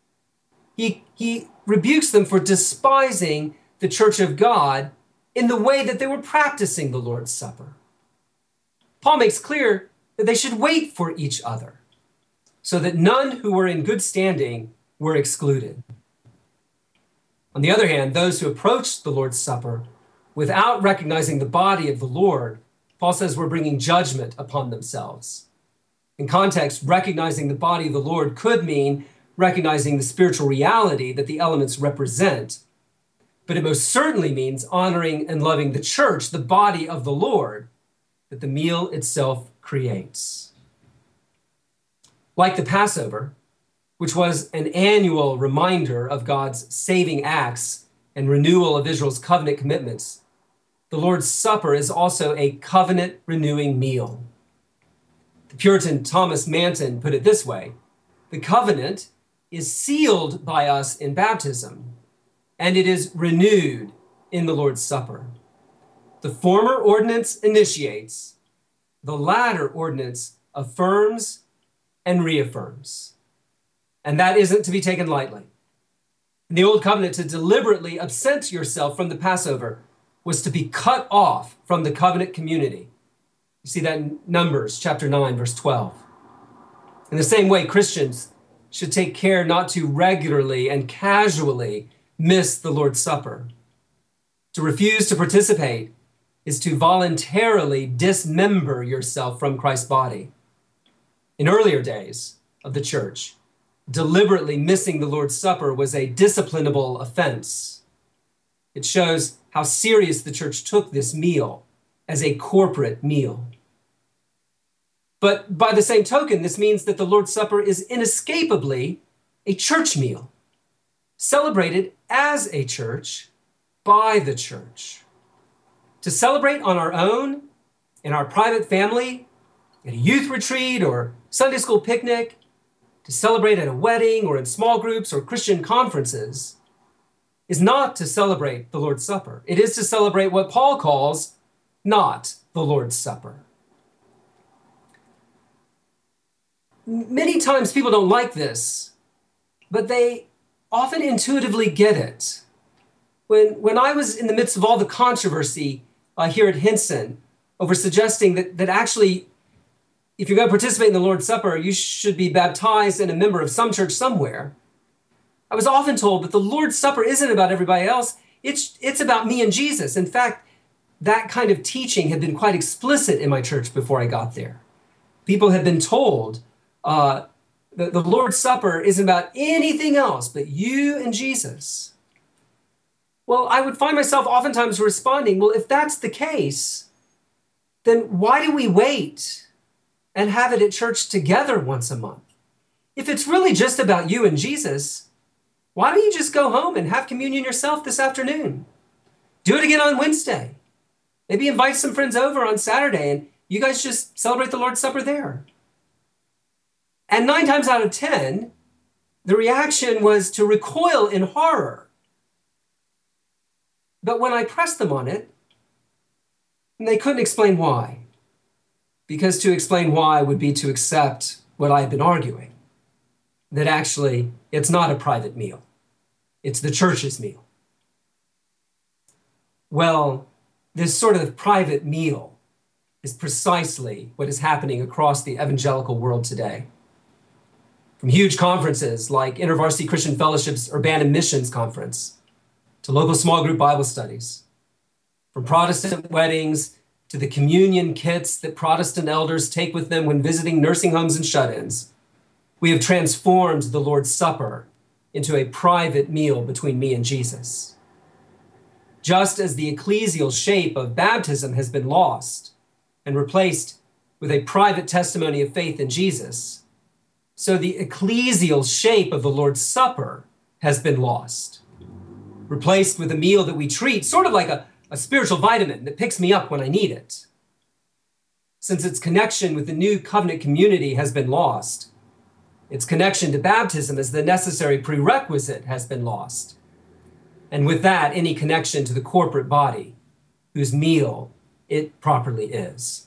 He rebukes them for despising the church of God in the way that they were practicing the Lord's Supper. Paul makes clear that they should wait for each other so that none who were in good standing were excluded. On the other hand, those who approached the Lord's Supper without recognizing the body of the Lord, Paul says, were bringing judgment upon themselves. In context, recognizing the body of the Lord could mean recognizing the spiritual reality that the elements represent, but it most certainly means honoring and loving the church, the body of the Lord, that the meal itself creates. Like the Passover, which was an annual reminder of God's saving acts and renewal of Israel's covenant commitments, the Lord's Supper is also a covenant-renewing meal. The Puritan Thomas Manton put it this way: the covenant is sealed by us in baptism, and it is renewed in the Lord's Supper. The former ordinance initiates, the latter ordinance affirms and reaffirms. And that isn't to be taken lightly. In the Old Covenant, to deliberately absent yourself from the Passover was to be cut off from the covenant community. You see that in Numbers chapter 9, verse 12. In the same way, Christians should take care not to regularly and casually miss the Lord's Supper. To refuse to participate is to voluntarily dismember yourself from Christ's body. In earlier days of the church, deliberately missing the Lord's Supper was a disciplinable offense. It shows how serious the church took this meal as a corporate meal. But by the same token, this means that the Lord's Supper is inescapably a church meal, celebrated as a church by the church. To celebrate on our own, in our private family, at a youth retreat or Sunday school picnic, to celebrate at a wedding or in small groups or Christian conferences, is not to celebrate the Lord's Supper. It is to celebrate what Paul calls not the Lord's Supper. Many times people don't like this, but they often intuitively get it. When I was in the midst of all the controversy here at Hinson over suggesting that actually, if you're going to participate in the Lord's Supper, you should be baptized and a member of some church somewhere, I was often told, but the Lord's Supper isn't about everybody else. It's about me and Jesus. In fact, that kind of teaching had been quite explicit in my church before I got there. People had been told that the Lord's Supper isn't about anything else but you and Jesus. Well, I would find myself oftentimes responding, well, if that's the case, then why do we wait and have it at church together once a month? If it's really just about you and Jesus, why don't you just go home and have communion yourself this afternoon? Do it again on Wednesday. Maybe invite some friends over on Saturday and you guys just celebrate the Lord's Supper there. And 9 times out of 10, the reaction was to recoil in horror. But when I pressed them on it, they couldn't explain why. Because to explain why would be to accept what I had been arguing, that actually it's not a private meal. It's the church's meal. Well, this sort of private meal is precisely what is happening across the evangelical world today. From huge conferences like InterVarsity Christian Fellowship's Urbana Missions Conference, to local small group Bible studies, from Protestant weddings to the communion kits that Protestant elders take with them when visiting nursing homes and shut-ins, we have transformed the Lord's Supper into a private meal between me and Jesus. Just as the ecclesial shape of baptism has been lost and replaced with a private testimony of faith in Jesus, so the ecclesial shape of the Lord's Supper has been lost, replaced with a meal that we treat sort of like a spiritual vitamin that picks me up when I need it. Since its connection with the new covenant community has been lost, its connection to baptism as the necessary prerequisite has been lost. And with that, any connection to the corporate body, whose meal it properly is.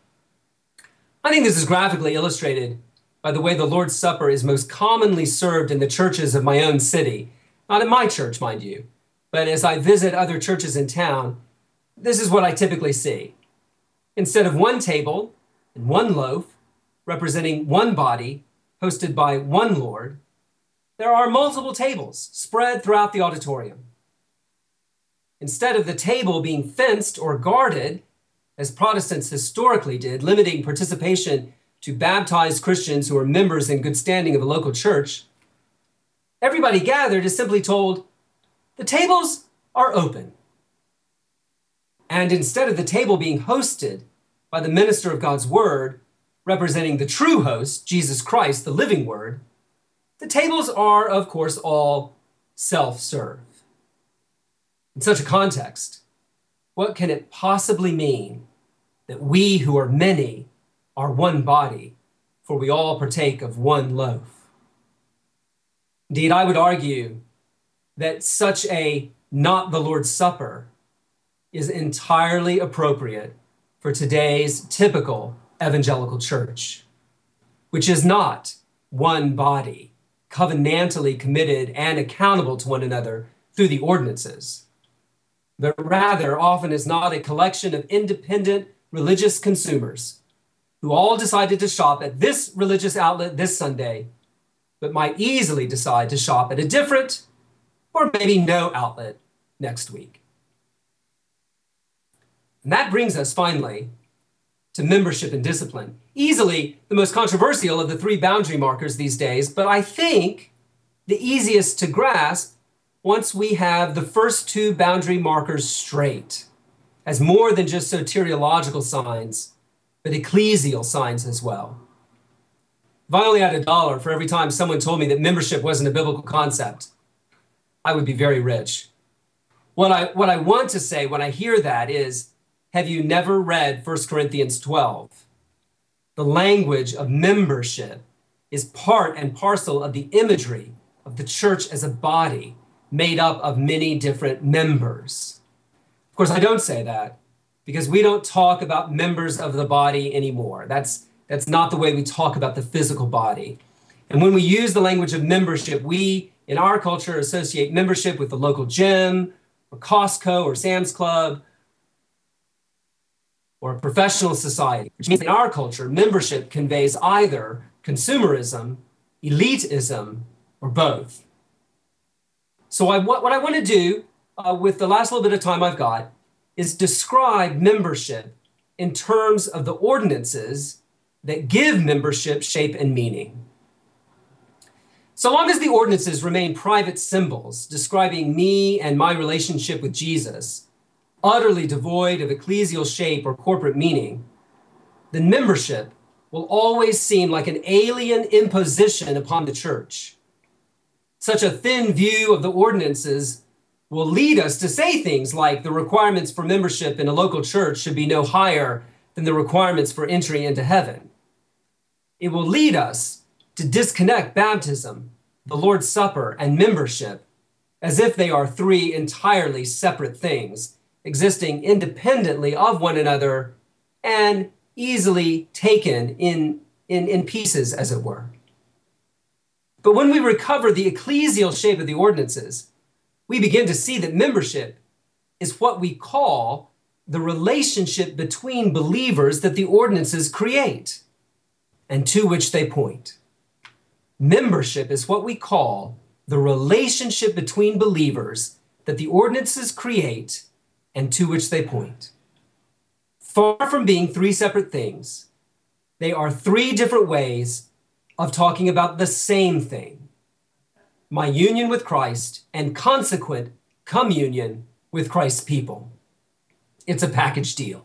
I think this is graphically illustrated by the way the Lord's Supper is most commonly served in the churches of my own city. Not in my church, mind you, but as I visit other churches in town, this is what I typically see. Instead of one table and one loaf representing one body hosted by one Lord, there are multiple tables spread throughout the auditorium. Instead of the table being fenced or guarded, as Protestants historically did, limiting participation to baptized Christians who are members in good standing of a local church, everybody gathered is simply told, the tables are open. And instead of the table being hosted by the minister of God's word, representing the true host, Jesus Christ, the living word, the tables are, of course, all self-serve. In such a context, what can it possibly mean that we who are many are one body, for we all partake of one loaf? Indeed, I would argue that such a not the Lord's Supper is entirely appropriate for today's typical evangelical church, which is not one body, covenantally committed and accountable to one another through the ordinances, but rather often is not a collection of independent religious consumers who all decided to shop at this religious outlet this Sunday, but might easily decide to shop at a different or maybe no outlet next week. And that brings us finally to membership and discipline, easily the most controversial of the 3 boundary markers these days, but I think the easiest to grasp once we have the first 2 boundary markers straight, as more than just soteriological signs, but ecclesial signs as well. If I only had $1 for every time someone told me that membership wasn't a biblical concept, I would be very rich. What I want to say when I hear that is, have you never read 1 Corinthians 12? The language of membership is part and parcel of the imagery of the church as a body made up of many different members. Of course, I don't say that because we don't talk about members of the body anymore. That's not the way we talk about the physical body. And when we use the language of membership, we, in our culture, associate membership with the local gym or Costco or Sam's Club or a professional society, which means in our culture, membership conveys either consumerism, elitism, or both. So what I want to do with the last little bit of time I've got is describe membership in terms of the ordinances that give membership shape and meaning. So long as the ordinances remain private symbols describing me and my relationship with Jesus, utterly devoid of ecclesial shape or corporate meaning, then membership will always seem like an alien imposition upon the church. Such a thin view of the ordinances will lead us to say things like the requirements for membership in a local church should be no higher than the requirements for entry into heaven. It will lead us to disconnect baptism, the Lord's Supper, and membership as if they are three entirely separate things, existing independently of one another and easily taken in pieces, as it were. But when we recover the ecclesial shape of the ordinances, we begin to see that membership is what we call the relationship between believers that the ordinances create and to which they point. Membership is what we call the relationship between believers that the ordinances create and to which they point. Far from being three separate things, they are three different ways of talking about the same thing: my union with Christ and consequent communion with Christ's people. It's a package deal.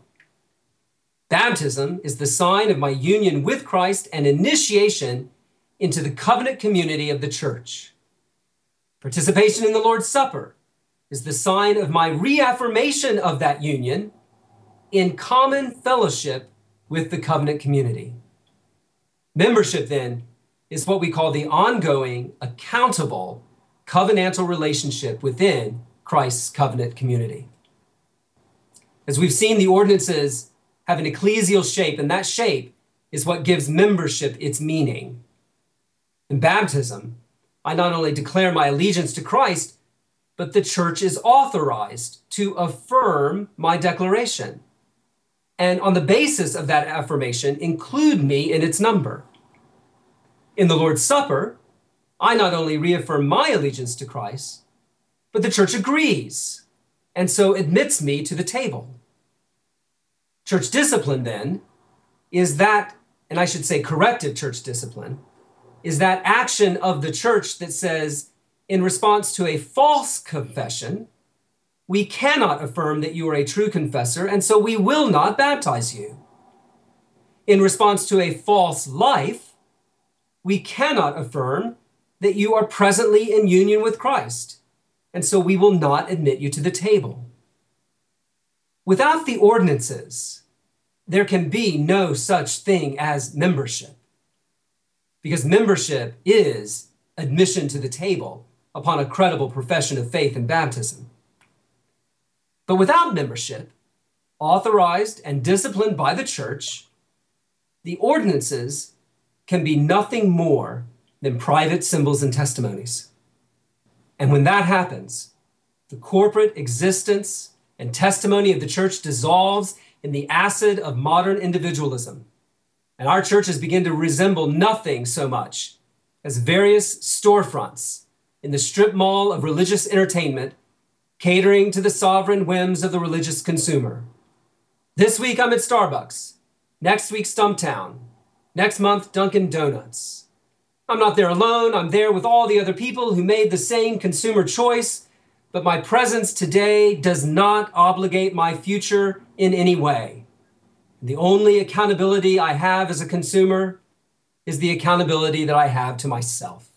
Baptism is the sign of my union with Christ and initiation into the covenant community of the church. Participation in the Lord's Supper is the sign of my reaffirmation of that union in common fellowship with the covenant community. Membership, then, is what we call the ongoing, accountable, covenantal relationship within Christ's covenant community. As we've seen, the ordinances have an ecclesial shape, and that shape is what gives membership its meaning. In baptism, I not only declare my allegiance to Christ, but the church is authorized to affirm my declaration, and on the basis of that affirmation, include me in its number. In the Lord's Supper, I not only reaffirm my allegiance to Christ, but the church agrees, and so admits me to the table. Church discipline, then, is that, and I should say corrective church discipline, is that action of the church that says, in response to a false confession, we cannot affirm that you are a true confessor, and so we will not baptize you. In response to a false life, we cannot affirm that you are presently in union with Christ, and so we will not admit you to the table. Without the ordinances, there can be no such thing as membership, because membership is admission to the table upon a credible profession of faith and baptism. But without membership, authorized and disciplined by the church, the ordinances can be nothing more than private symbols and testimonies. And when that happens, the corporate existence and testimony of the church dissolves in the acid of modern individualism, and our churches begin to resemble nothing so much as various storefronts in the strip mall of religious entertainment, catering to the sovereign whims of the religious consumer. This week I'm at Starbucks, next week Stumptown, next month Dunkin' Donuts. I'm not there alone, I'm there with all the other people who made the same consumer choice, but my presence today does not obligate my future in any way. The only accountability I have as a consumer is the accountability that I have to myself.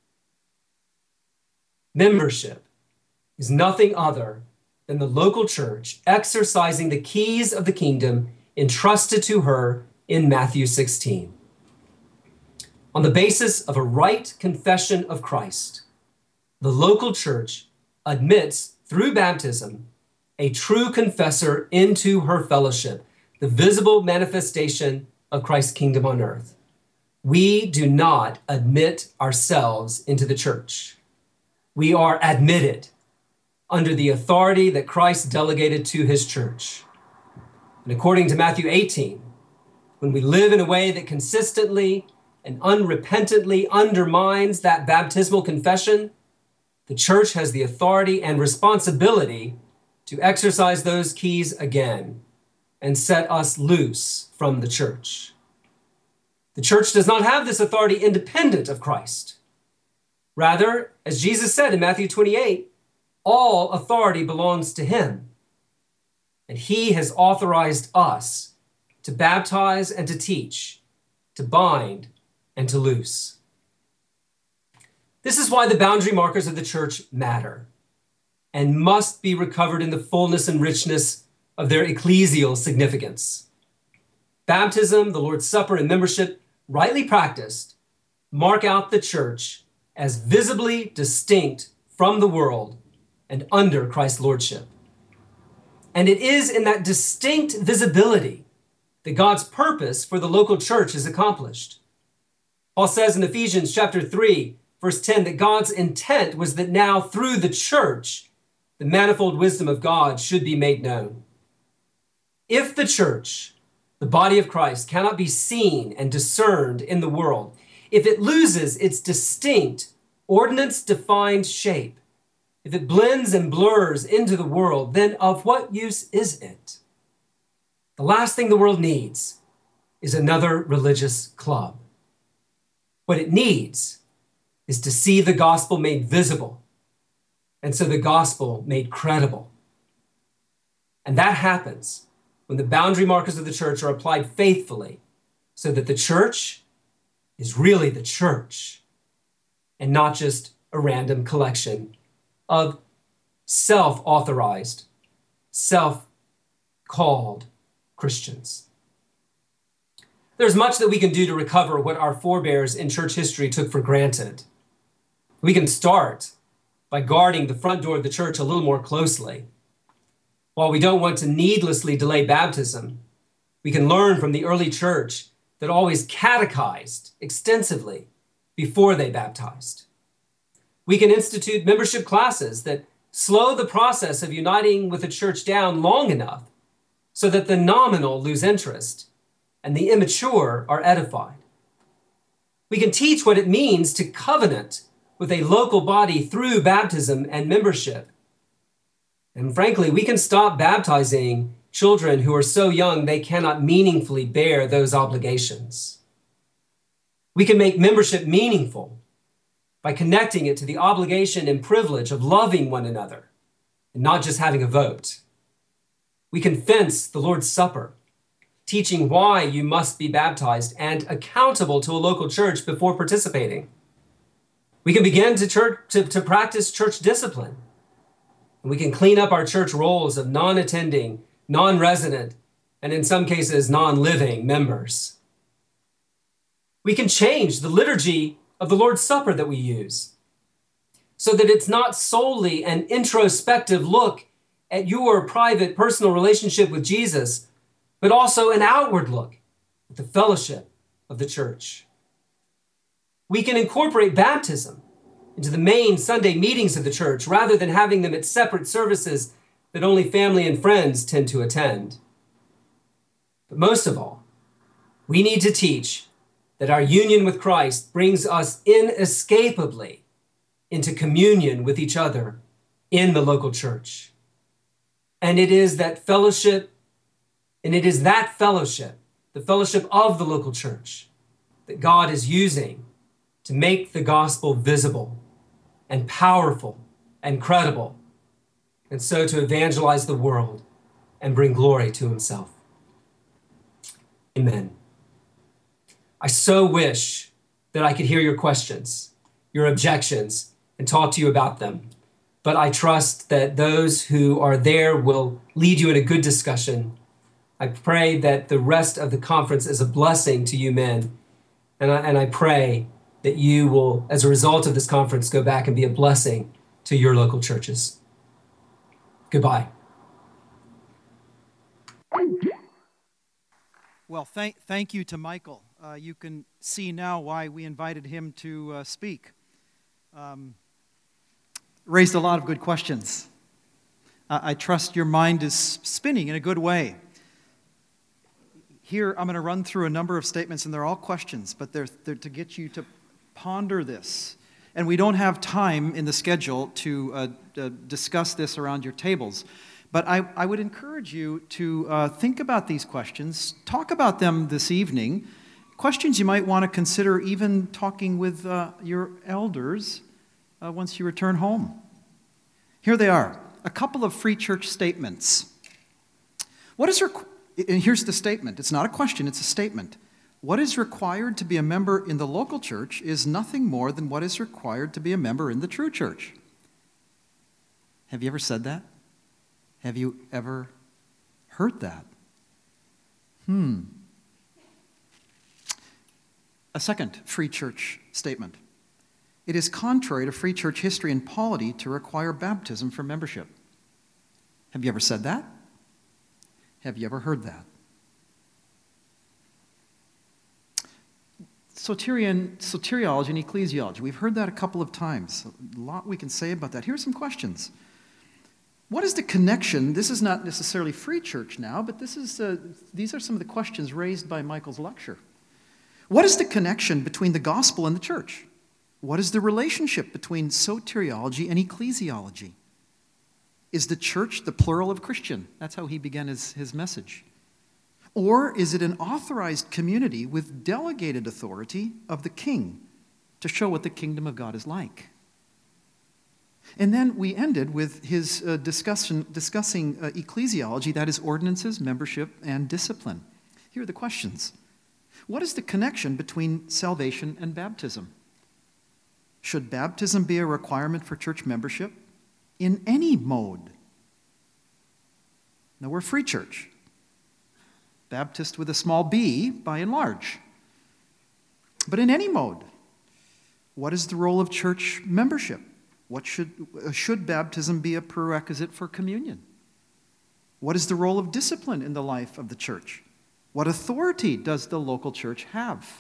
Membership is nothing other than the local church exercising the keys of the kingdom entrusted to her in Matthew 16. On the basis of a right confession of Christ, the local church admits through baptism a true confessor into her fellowship, the visible manifestation of Christ's kingdom on earth. We do not admit ourselves into the church. We are admitted under the authority that Christ delegated to his church. And according to Matthew 18, when we live in a way that consistently and unrepentantly undermines that baptismal confession, the church has the authority and responsibility to exercise those keys again and set us loose from the church. The church does not have this authority independent of Christ. Rather, as Jesus said in Matthew 28, all authority belongs to him. And he has authorized us to baptize and to teach, to bind and to loose. This is why the boundary markers of the church matter and must be recovered in the fullness and richness of their ecclesial significance. Baptism, the Lord's Supper, and membership, rightly practiced, mark out the church as visibly distinct from the world and under Christ's lordship. And it is in that distinct visibility that God's purpose for the local church is accomplished. Paul says in Ephesians chapter 3, verse 10, that God's intent was that now through the church, the manifold wisdom of God should be made known. If the church, the body of Christ, cannot be seen and discerned in the world, if it loses its distinct, ordinance-defined shape, if it blends and blurs into the world, then of what use is it? The last thing the world needs is another religious club. What it needs is to see the gospel made visible, and so the gospel made credible. And that happens when the boundary markers of the church are applied faithfully, so that the church is really the church and not just a random collection of self-authorized, self-called Christians. There's much that we can do to recover what our forebears in church history took for granted. We can start by guarding the front door of the church a little more closely. While we don't want to needlessly delay baptism, we can learn from the early church that always catechized extensively before they baptized. We can institute membership classes that slow the process of uniting with the church down long enough so that the nominal lose interest and the immature are edified. We can teach what it means to covenant with a local body through baptism and membership. And frankly, we can stop baptizing children who are so young they cannot meaningfully bear those obligations. We can make membership meaningful by connecting it to the obligation and privilege of loving one another and not just having a vote. We can fence the Lord's Supper, teaching why you must be baptized and accountable to a local church before participating. We can begin to practice church discipline. And we can clean up our church rolls of non-attending, non-resident, and in some cases, non-living members. We can change the liturgy of the Lord's Supper that we use so that it's not solely an introspective look at your private, personal relationship with Jesus, but also an outward look at the fellowship of the church. We can incorporate baptism into the main Sunday meetings of the church rather than having them at separate services that only family and friends tend to attend. But most of all, we need to teach that our union with Christ brings us inescapably into communion with each other in the local church. And it is that fellowship, the fellowship of the local church, that God is using to make the gospel visible and powerful and credible, and so to evangelize the world and bring glory to himself. Amen. I so wish that I could hear your questions, your objections, and talk to you about them. But I trust that those who are there will lead you in a good discussion. I pray that the rest of the conference is a blessing to you men. And I pray that you will, as a result of this conference, go back and be a blessing to your local churches. Goodbye. Well, thank you to Michael. You can see now why we invited him to speak. Raised a lot of good questions. I trust your mind is spinning in a good way. Here, I'm going to run through a number of statements, and they're all questions, but they're to get you to ponder this and we don't have time in the schedule to discuss this around your tables. But I would encourage you to think about these questions, talk about them this evening, questions you might want to consider even talking with your elders once you return home. Here they are, a couple of Free Church statements. And here's the statement. It's not a question, it's a statement. What is required to be a member in the local church is nothing more than what is required to be a member in the true church. Have you ever said that? Have you ever heard that? A second Free Church statement. It is contrary to Free Church history and polity to require baptism for membership. Have you ever said that? Have you ever heard that? Soteriology and ecclesiology. We've heard that a couple of times. A lot we can say about that. Here are some questions. What is the connection? This is not necessarily Free Church now, but these are some of the questions raised by Michael's lecture. What is the connection between the gospel and the church? What is the relationship between soteriology and ecclesiology? Is the church the plural of Christian? That's how he began his message. Or is it an authorized community with delegated authority of the king to show what the kingdom of God is like? And then we ended with his discussing ecclesiology, that is ordinances, membership, and discipline. Here are the questions. What is the connection between salvation and baptism? Should baptism be a requirement for church membership? In any mode. Now, we're Free Church. Baptist with a small b, by and large. But in any mode, what is the role of church membership? Should baptism be a prerequisite for communion? What is the role of discipline in the life of the church? What authority does the local church have?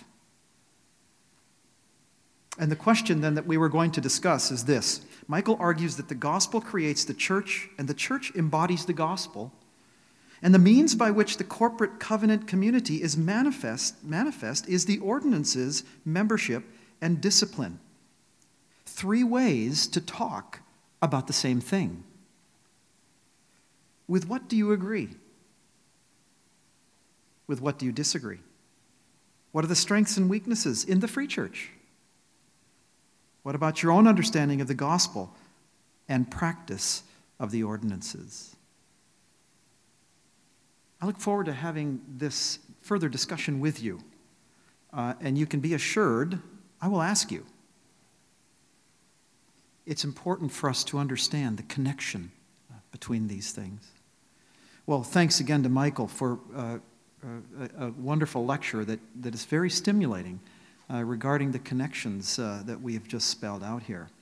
And the question then that we were going to discuss is this. Michael argues that the gospel creates the church, and the church embodies the gospel, and the means by which the corporate covenant community is manifest is the ordinances, membership, and discipline. 3 ways to talk about the same thing. With what do you agree? With what do you disagree? What are the strengths and weaknesses in the Free Church? What about your own understanding of the gospel and practice of the ordinances? I look forward to having this further discussion with you. And you can be assured, I will ask you. It's important for us to understand the connection between these things. Well, thanks again to Michael for a wonderful lecture that is very stimulating regarding the connections that we have just spelled out here.